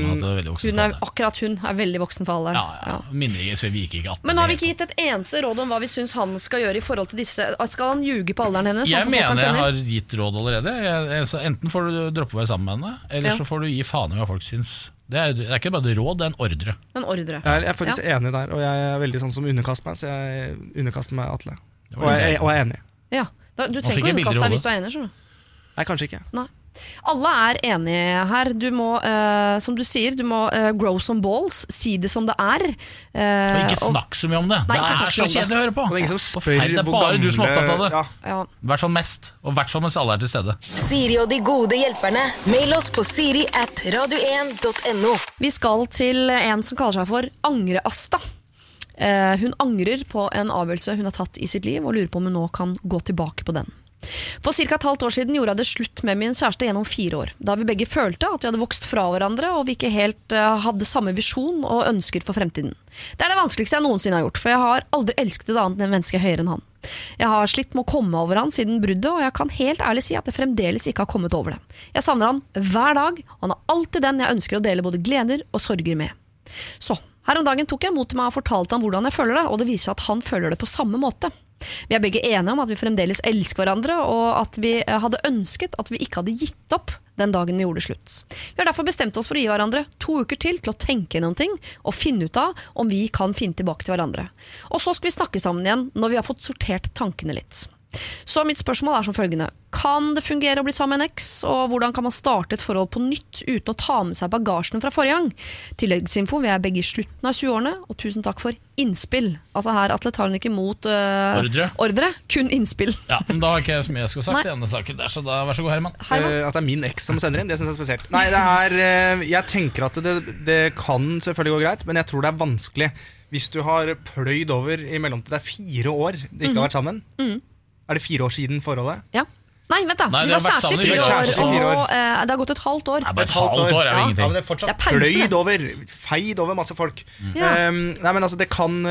Akkurat hun er veldig voksen for alderen. Ja. Mindre, så vi gikk ikke 18. Men nå har vi ikke gitt et eneste råd om hva vi synes han skal gjøre i forhold til disse. Skal han ljuge på alderen hennes? Jeg mener jeg har gitt råd allerede. Enten får du droppe å være sammen med henne, eller så får du gi faen i hva folk syns. Det er ikke bare et råd, det er en ordre. Jeg er faktisk enig der, og jeg er veldig sånn som underkaster meg, så jeg underkaster meg Atle. Og jeg er enig. Ja, du trenger ikke underkaste deg hvis du er enig, skjønner du. Nei, kanskje ikke. Nei. Alle er enige her. Du må, som du sier, du må grow some balls. Si det som det er. Og ikke snakk så mye om det. Nei, det er så kjedelig å høre på. Det er ingen som spør det er bare du som er opptatt av det. Ja. I hvert fall mest. Og i hvert fall mens alle er til stede. Siri og de gode hjelperne. Mail oss på siri@radio1.no. Vi skal til en som kaller seg for Angre-Asta. Hun angrer på en avgjørelse hun har tatt i sitt liv, og lurer på om hun nå kan gå tilbake på den. For ca. et halvt år siden gjorde jeg det slutt med min kjæreste gjennom 4 år, da vi begge følte at vi hadde vokst fra hverandre, og vi ikke helt hadde samme visjon og ønsker for fremtiden. Det er det vanskeligste jeg noensinne har gjort, for jeg har aldri elsket et annet menneske høyere enn han. Jeg har slitt med å komme over han siden bruddet, og jeg kan helt ærlig si at jeg fremdeles ikke har kommet over det. Jeg savner han hver dag, og han er alltid den jeg ønsker å dele både gleder og sorger med. Så, her om dagen tok jeg mot til meg og fortalte han hvordan jeg føler det, og det viser at han føler det på samme måte. Vi er begge enige om at vi fremdeles elsker hverandre, og at vi hadde ønsket at vi ikke hadde gitt opp den dagen vi gjorde slutt. Vi har derfor bestemt oss for å gi hverandre 2 uker til å tenke noen ting, og finne ut av om vi kan finne tilbake til hverandre. Og så skal vi snakke sammen igjen når vi har fått sortert tankene litt. Så mitt spørsmål er som følgende: kan det fungere å bli sammen med en eks, og hvordan kan man starte et forhold på nytt uten å ta med seg bagasjen fra forrige gang? Tilleggsinfo, vi er begge i slutten av 20-årene, og tusen takk for innspill. Altså her, Atle, tar hun ikke imot ordre, kun innspill. Ja, men da har ikke jeg så mye jeg skulle sagt i denne saken der, så da vær så god, Herman. At det er min eks som sender inn, det synes jeg er spesielt. Nei, det er, jeg tenker at det kan selvfølgelig gå greit, men jeg tror det er vanskelig hvis du har pløyd over i mellomtid. Det er 4 år de ikke har vært sammen. Er det 4 år siden forholdet? Ja. Nei, vent da. Vi var kjæreste i 4 år, og det har gått et halvt år. Nei, bare et halvt år er jo ingenting. Ja, men det er fortsatt pløyd over, feid over masse folk. Nei, men altså, det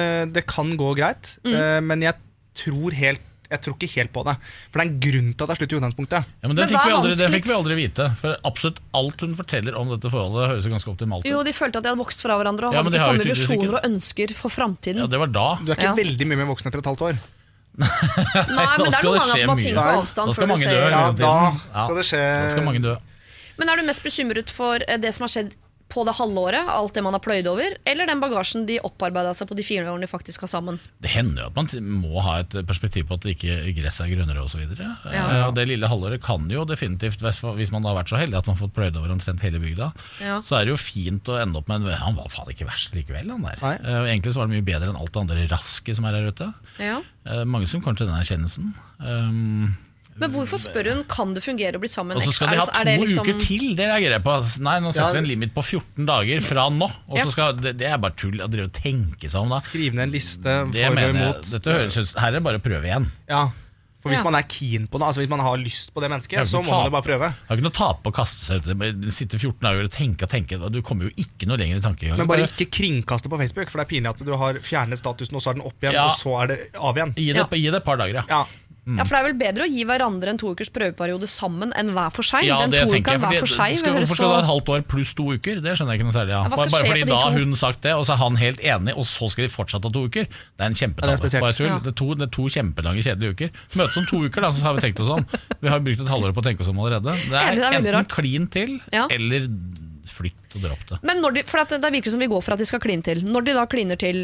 kan gå greit, men jeg tror ikke helt på det. For det er en grunn til at det er slutt i utgangspunktet. Ja, men det fikk vi aldri vite. For absolutt alt hun forteller om dette forholdet høres jo ganske optimalt ut. Jo, de følte at de hadde vokst fra hverandre og hadde ikke samme visjoner og ønsker for fremtiden. Ja, det var da. Du er ikke veldig mye mer voksen etter et halvt år. Nei, men det er noen ganger at man ting på avstand før du ser. Ja, da skal det skje. Da skal mange dø. Men er du mest bekymret for det som har skjedd på det halvåret, alt det man har pløyd over, eller den bagasjen de opparbeidet seg på de 4 årene de faktisk har sammen? Det hender jo at man må ha et perspektiv på at det ikke gress er grønnere og så videre. Og det lille halvåret kan jo definitivt, hvis man har vært så heldig at man har fått pløyd over omtrent hele bygda, så er det jo fint å ende opp med han var faen ikke verst likevel, han der. Egentlig så var det mye bedre enn alt det andre raske som er her ute. Mange som kommer til den erkjennelsen. Men hvorfor spør hun, kan det fungere å bli sammen med en eks? Og så skal de ha 2 uker til, det reagerer jeg på. Nei, nå setter vi en limit på 14 dager fra nå. Og så skal, det er bare tull å drive og tenke seg om da. Skriv ned en liste for og imot. Dette høres ut, her er det bare å prøve igjen. Ja, for hvis man er keen på det, altså hvis man har lyst på det mennesket, så må man bare prøve. Det har ikke noe tap å kaste seg ut, sitte 14 dager og tenke. Du kommer jo ikke noe lenger i tankegang. Men bare ikke kringkaste på Facebook, for det er pinlig at du har fjernet statusen, og så er den opp igjen, og så er det av igjen. Gi det et par dager, ja. Ja, for det er vel bedre å gi hverandre en 2 ukers prøveperiode sammen enn hver for seg. Ja, den 2 uker hver for seg. Hvorfor skal du ha et halvt år pluss 2 uker? Det skjønner jeg ikke noe særlig. Bare fordi da har hun sagt det, og så er han helt enig, og så skal de fortsatt ha 2 uker. Det er en kjempetabbe. Det er 2 kjempelange, kjedelige uker. Møtes om 2 uker, da, så har vi tenkt oss om. Vi har brukt et halvår på å tenke oss om allerede. Det er enten klin til, eller flytt og dropp det. Men for det virker som vi går for at de skal kline til. Når de da kliner til,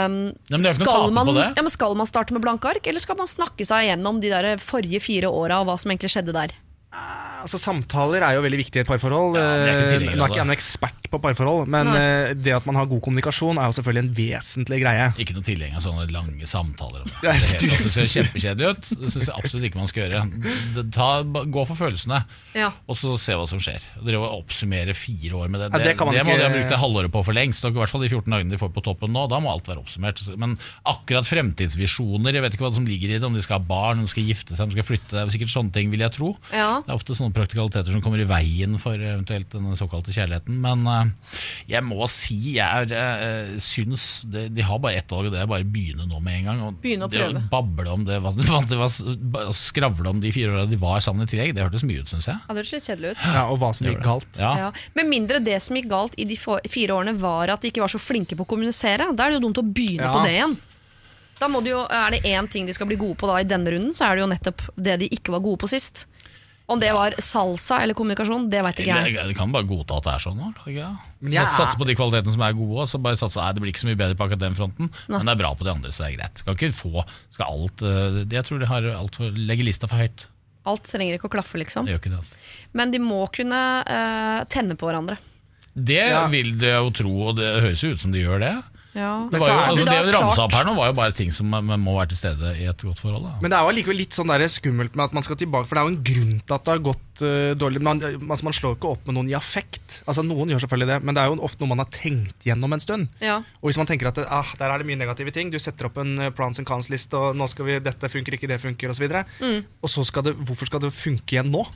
skal man starte med blanke ark, eller skal man snakke seg gjennom de der forrige 4 årene og hva som egentlig skjedde der? Altså, samtaler er jo veldig viktig i et parforhold. Nå er ikke jeg noen ekspert på parforhold, men det at man har god kommunikasjon er jo selvfølgelig en vesentlig greie. Ikke noe tilgjeng av sånne lange samtaler. Det ser kjempekjedelig ut. Det synes jeg absolutt ikke man skal gjøre. Gå for følelsene, og så se hva som skjer. Dere må oppsummere 4 år med det. Det må de ha brukt det halvåret på for lengst. I hvert fall de 14 dagene de får på toppen nå, da må alt være oppsummert. Men akkurat fremtidsvisjoner, jeg vet ikke hva som ligger i det, om de skal ha barn, om de skal gifte seg, om de skal flytte, det er sikkert sånne ting, vil jeg tro. Det er ofte sånne noen praktikaliteter som kommer i veien for eventuelt den såkalte kjærligheten, men jeg må si jeg synes de har bare ett valg, og det bare begynne nå med en gang, og begynne å prøve. Det å bable om det, skravle om de 4 årene de var sammen i tillegg, det hørtes mye ut, synes jeg. Ja, det hørtes litt kjedelig ut. Ja, og hva som gikk galt. Ja. Men mindre det som gikk galt i de 4 årene var at de ikke var så flinke på å kommunisere. Da er det jo dumt å begynne på det igjen. Da må det jo, er det én ting de skal bli gode på da i denne runden, så er det jo nettopp det de ikke var gode på sist. Om det var salsa eller kommunikasjon, det vet ikke jeg. Du kan bare godta at det er sånn nå. Satse på de kvalitetene som er gode, og så bare satse, det blir ikke så mye bedre på akkurat den fronten, men det er bra på de andre, så det er greit. Jeg tror de har legger lista for høyt. Alt trenger ikke å klaffe, liksom. Det gjør ikke det, altså. Men de må kunne tenne på hverandre. Det vil det jo tro, og det høres jo ut som de gjør det. Ja. Det vi ramset opp her nå var jo bare ting som må være til stede i et godt forhold. Men det er jo likevel litt sånn der skummelt med at man skal tilbake, for det er jo en grunn til at det har gått dårlig. Man slår ikke opp med noen i affekt. Altså noen gjør selvfølgelig det, men det er jo ofte noe man har tenkt gjennom en stund. Ja. Og hvis man tenker at der er det mye negative ting, du setter opp en plans and cons-liste, og nå skal vi, dette funker ikke, det funker, og så videre. Og så hvorfor skal det funke igjen nå?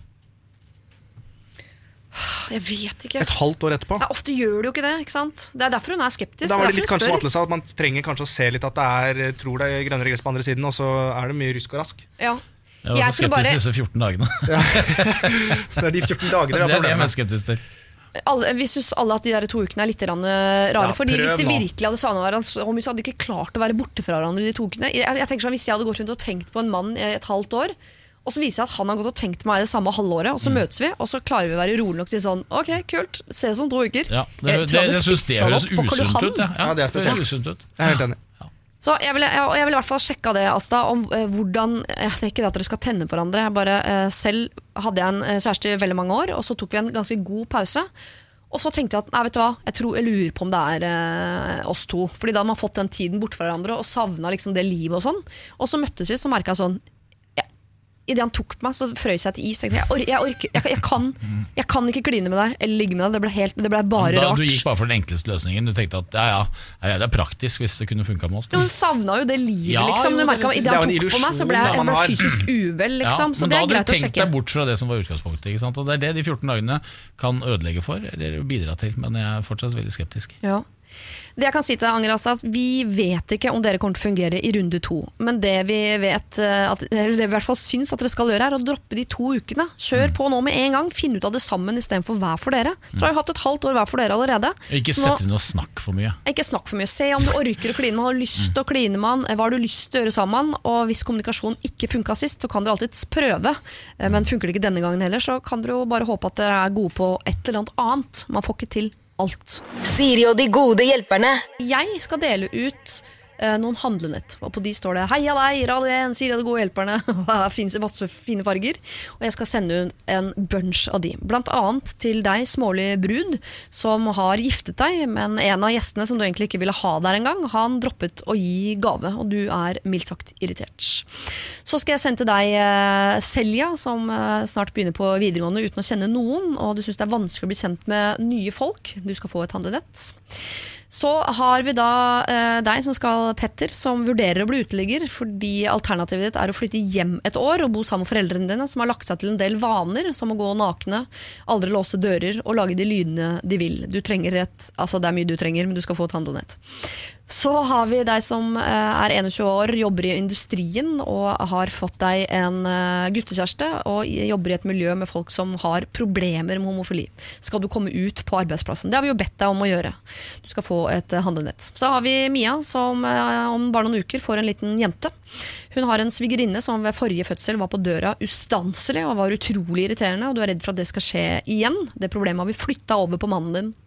Jeg vet ikke. Et halvt år etterpå. Ja, ofte gjør det jo ikke det, ikke sant? Det er derfor hun er skeptisk. Da var det litt kanskje som Atle sa, at man trenger kanskje å se litt at det tror det er grønnere gress på andre siden, og så er det mye rusk og rask. Ja. Jeg var skeptisk disse 14 dagene. Ja. Det er de 14 dagene vi har problemet. Det er jeg skeptisk til. Vi synes alle at de der 2 ukene er litt rare, fordi hvis de virkelig hadde savnet hverandre, om vi hadde ikke klart å være borte fra hverandre i de 2 ukene. Jeg tenker sånn, hvis jeg hadde gått rundt og tenkt på en mann i et halvt år, og så viser jeg at han har gått og tenkt meg det samme halvåret, og så møtes vi, og så klarer vi å være rolig nok til sånn, ok, kult, ses om 2 uker. Ja, jeg synes det høres usunt ut. Ja, det er spesielt. Jeg er helt enig. Så jeg vil i hvert fall sjekke det, Asta, om hvordan, jeg tenker ikke at dere skal tenne på hverandre, jeg bare selv hadde jeg en kjæreste i veldig mange år, og så tok vi en ganske god pause, og så tenkte jeg at, nei, vet du hva, jeg lurer på om det er oss 2, fordi da hadde man fått den tiden bort fra hverandre, og savnet liksom det livet og sånn, og så møttes vi, så merket jeg sånn, i det han tok meg, så frøs jeg til is. Jeg kan ikke kline med deg eller ligge med deg. Det ble bare rart. Du gikk bare for den enkleste løsningen. Du tenkte at det er praktisk hvis det kunne funket med oss. Hun savnet jo det livet, liksom. Du merket, i det han tok på meg, så ble jeg fysisk uvel, liksom. Så det er greit å sjekke. Men da hadde du tenkt deg bort fra det som var utgangspunktet, ikke sant? Og det er det de 14 dagene kan ødelegge for, eller bidra til, men jeg er fortsatt veldig skeptisk. Ja. Det jeg kan si til Anger Astad, at vi vet ikke om dere kommer til å fungere i runde 2, men det vi vet, eller det vi i hvert fall syns at dere skal gjøre, er å droppe de 2 ukene. Kjør på nå med en gang, finn ut av det sammen i stedet for hver for dere. Så har vi hatt et halvt år hver for dere allerede. Ikke sett inn og snakk for mye. Ikke snakk for mye. Se om du orker å kline med, har lyst til å kline med, hva har du lyst til å gjøre sammen, og hvis kommunikasjon ikke funket sist, så kan dere alltid prøve, men funker det ikke denne gangen heller, så kan dere jo bare håpe at dere er gode på et eller annet. Man får ikke til alt. Siri og de gode hjelperne. Jeg skal dele ut noen handlenett, og på de står det Heia deg, Radio 1, Siri og de gode hjelperne. Det finnes masse fine farger, og jeg skal sende ut en bunch av de, blant annet til deg, smålig brud, som har giftet deg, men en av gjestene som du egentlig ikke ville ha der en gang, han droppet å gi gave, og du er mildt sagt irritert. Så skal jeg sende til deg Selja, som snart begynner på videregående uten å kjenne noen, og du synes det er vanskelig å bli kjent med nye folk. Du skal få et handlenett. Så har vi da deg som skal Petter, som vurderer å bli uteligger, fordi alternativet ditt er å flytte hjem et år og bo sammen med foreldrene dine, som har lagt seg til en del vaner, som å gå nakne, aldri låse dører og lage de lydene de vil. Du trenger altså det er mye du trenger, men du skal få et handlenett. Så har vi deg som er 21 år, jobber i industrien og har fått deg en guttekjæreste og jobber i et miljø med folk som har problemer med homofili. Skal du komme ut på arbeidsplassen? Det har vi jo bedt deg om å gjøre. Du skal få et handlenett. Så har vi Mia, som om bare noen uker får en liten jente. Hun har en svigerinne som ved forrige fødsel var på døra ustanselig og var utrolig irriterende, og du er redd for at det skal skje igjen. Det problemet har vi flyttet over på mannen din.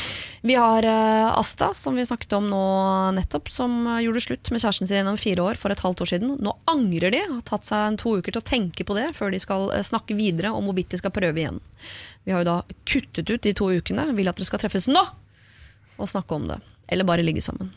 Vi har Asta, som vi snakket om nå nettopp, som gjorde slutt med kjæresten sin gjennom 4 år for et halvt år siden. Nå angrer de, har tatt seg 2 uker til å tenke på det før de skal snakke videre om hvorvidt de skal prøve igjen. Vi har jo da kuttet ut de 2 ukene, vil at dere skal treffes nå og snakke om det, eller bare ligge sammen.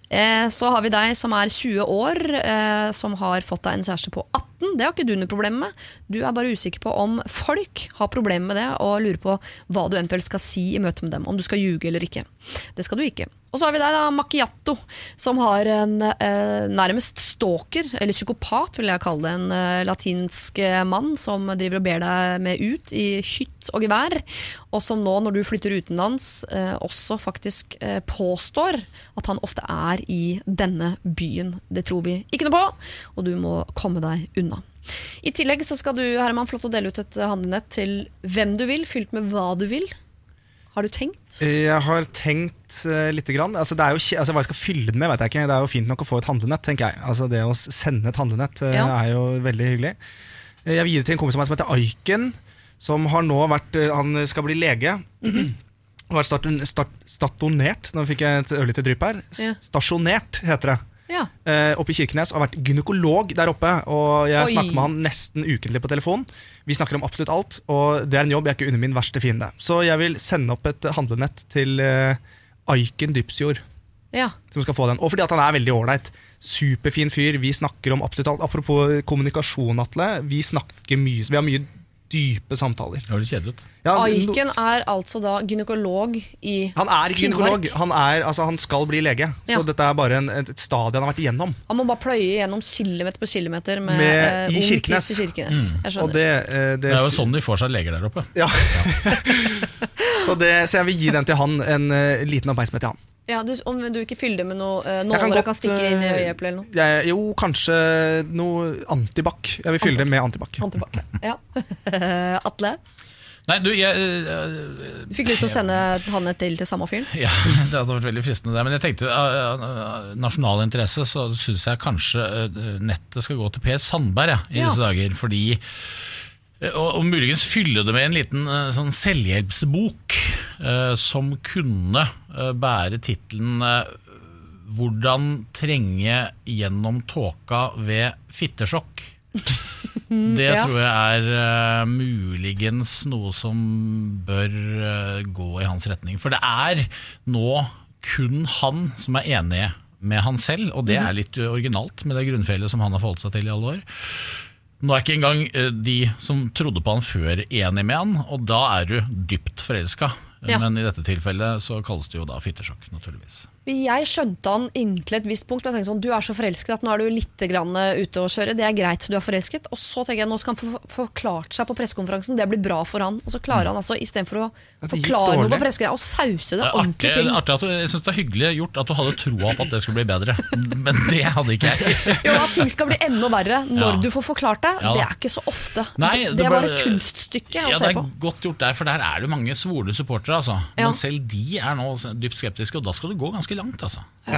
Så har vi deg som er 20 år, som har fått deg en kjæreste på 18. Det har ikke du noe problem med. Du er bare usikker på om folk har problemer med det, og lurer på hva du eventuelt skal si i møte med dem, om du skal ljuge eller ikke. Det skal du ikke. Og så har vi deg da, Macchiato, som har en nærmest stalker, eller psykopat vil jeg kalle det, en latinsk mann som driver og ber deg med ut i hytt og gevær, og som nå, når du flytter utenlands, også faktisk påstår at han ofte er i denne byen. Det tror vi ikke noe på, og du må komme deg unna. I tillegg så skal du, Herman, få lov til å dele ut et handlenett til hvem du vil, fylt med hva du vil. Har du tenkt? Jeg har tenkt litt grann. Altså, det er jo, hva jeg skal fylle den med, vet jeg ikke. Det er jo fint nok å få et handlenett, tenker jeg. Altså, det å sende et handlenett er jo veldig hyggelig. Jeg vil gi det til en kompis som heter Aiken, som har nå vært, han skal bli lege. Og vært statonert, nå fikk jeg et ørlite drypp her. Stasjonert heter det. Oppe i Kirkenes, og har vært gynekolog der oppe, og jeg snakker med han nesten ukentlig på telefon. Vi snakker om absolutt alt, og det er en jobb jeg ikke unner min verste fiende. Så jeg vil sende opp et handlenett til Aiken Dypsjord, som skal få den. Og fordi at han er veldig ordentlig, superfin fyr, vi snakker om absolutt alt. Apropos kommunikasjon, Atle, vi snakker mye, vi har mye dype samtaler. Det høres kjedelig ut. Aiken er altså da gynekolog i Han er ikke gynekolog, han skal bli lege. Så dette er bare et stadie han har vært igjennom. Han må bare pløye gjennom kilometer på kilometer med i Kirkenes. Jeg skjønner. Og det er jo sånn de får seg leger der oppe. Ja. Så jeg vil gi den til han, en liten oppmerksomhet til han. Ja, om du ikke fyller det med noe nåler kan stikke inn i øyeeplet eller noe? Jo, kanskje noe antibac. Jeg vil fylle det med antibac. Ja. Atle? Nei, du Du fikk lyst til å sende han til samme fyren? Ja, det hadde vært veldig fristende det. Men jeg tenkte, nasjonal interesse, så synes jeg kanskje nettet skal gå til Per Sandberg i disse dager, fordi og muligens fylle det med en liten sånn selvhjelpsbok som kunne bære titlen «Hvordan trenge gjennom tåka ved fittesjokk». Det tror jeg er muligens noe som bør gå i hans retning. For det er nå kun han som er enig med han selv, og det er litt originalt med det grunnfellet som han har forholdt seg til i alle år. Nå er ikke engang de som trodde på han før enig med han, og da er du dypt forelsket. Men i dette tilfellet så kalles det jo da fittesjokk, naturligvis. Jeg skjønte han inntil et visst punkt. Jeg tenkte sånn, du er så forelsket at nå er du litt grann ute å kjøre. Det er greit, du er forelsket. Og så tenker jeg, nå skal han få forklart seg på pressekonferansen. Det blir bra for han. Og så klarer han altså, i stedet for å forklare noe på pressekonferansen, å sause det ordentlig til. Artig at jeg synes det er hyggelig gjort at du hadde troa på at det skulle bli bedre. Men det hadde ikke jeg. Jo, at ting skal bli enda verre når du får forklart det, det er ikke så ofte. Nei, det er bare et kunststykke å se på. Ja, det er godt gjort der, for der er det mange svorne supportere, altså. Men selv de er nå dypt skeptiske, og da skal det gå ganske langt, altså.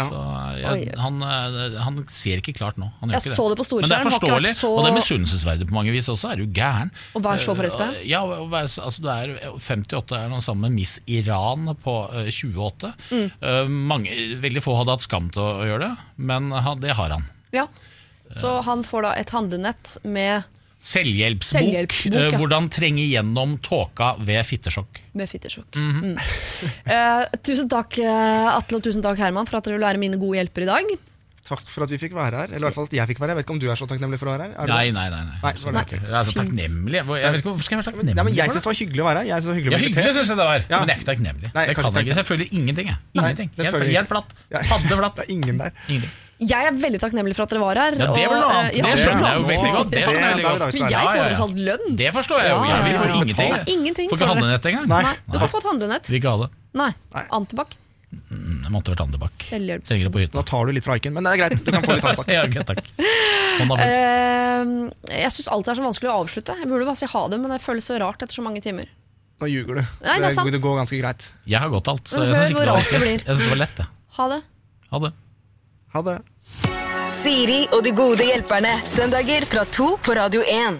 Han ser ikke klart nå. Han jeg ikke så det på storskjerm. Men det er forståelig, og det er misunnelsesverdig på mange vis også. Er du gæren? Og hva er så forelsket? Ja, altså du er 58, er noe sammen med Miss Iran på 28. Veldig få hadde hatt skam til å gjøre det, men det har han. Ja, så han får da et handlenett med Selvhjelpsbok, hvordan trenge gjennom tåka ved fittesjokk. Med fittesjokk. Tusen takk, Atle, og tusen takk, Herman, for at dere vil være mine gode hjelper i dag. Takk for at vi fikk være her, eller i hvert fall at jeg fikk være her. Jeg vet ikke om du er så takknemlig for å være her? Nei. Jeg er så takknemlig. Jeg vet ikke, hvorfor skal jeg være takknemlig? Nei, men jeg synes det var hyggelig å være her. Hyggelig synes jeg det var, men jeg er ikke takknemlig. Det kan jeg ikke, jeg føler ingenting. Helt flatt, paddeflatt. Det er ingen der. Jeg er veldig takknemlig for at dere var her. Ja, det var noe annet. Det skjønner jeg jo veldig godt. Men jeg får tross alt lønn. Det forstår jeg jo. Vi får ingenting. Får ikke handlenett engang. Nei, du kan få et handlenett. Vi ikke ha det. Nei, antibac. Det måtte vært antibac. Selvhjelps. Da tar du litt fra Aiken, men det er greit. Du kan få litt antibac. Ja, okay, takk. Jeg synes alltid det er så vanskelig å avslutte. Jeg burde bare si ha det, men det føles så rart etter så mange timer. Nå ljuger du. Nei, det er sant. Det går ganske greit. Jeg har gått alt. Hør hvor rart det blir. Jeg synes det var lett det. Ha det. Ha det. Siri og de gode hjelperne. Søndager fra 2 på Radio 1.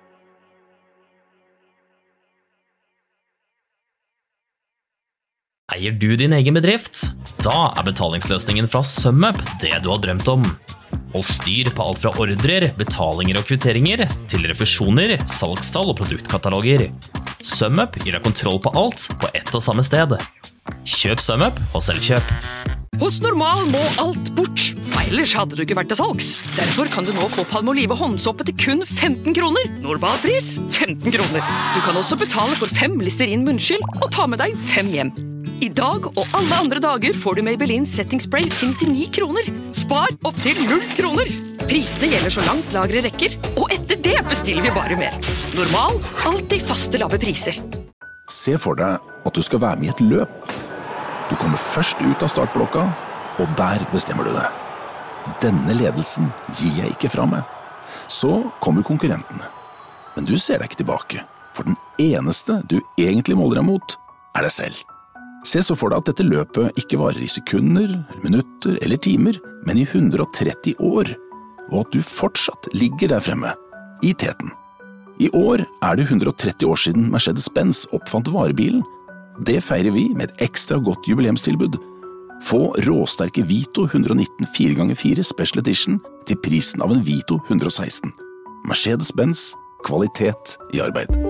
Eier du din egen bedrift? Da er betalingsløsningen fra SumUp det du har drømt om. Hold styr på alt fra ordrer, betalinger og kvitteringer, til refusjoner, salgstall og produktkataloger. SumUp gir deg kontroll på alt på ett og samme sted. Kjøp SumUp og Selvkjøp. Hos Normal må alt bort, ellers hadde du ikke vært til salgs. Derfor kan du nå få Palmolive håndsoppe til kun 15 kroner. Normalpris 15 kroner. Du kan også betale for 5 Listerin munnskyld og ta med deg 5 hjem. I dag og alle andre dager får du Maybelline Setting Spray til 99 kroner. Spar opp til 0 kroner. Prisene gjelder så langt lageret rekker, og etter det bestiller vi bare mer. Normal, alltid faste lave priser. Se for deg at du skal være med i et løp. Du kommer først ut av startblokka, og der bestemmer du deg. Denne ledelsen gir jeg ikke fra meg. Så kommer konkurrentene. Men du ser deg ikke tilbake, for den eneste du egentlig måler deg mot, er deg selv. Se så for deg at dette løpet ikke varer i sekunder, minutter eller timer, men i 130 år, og at du fortsatt ligger der fremme, i teten. I år er det 130 år siden Mercedes-Benz oppfant varebilen. Det feirer vi med et ekstra godt jubileumstilbud. Få råsterke Vito 119 4x4 Special Edition til prisen av en Vito 116. Mercedes-Benz, kvalitet i arbeid.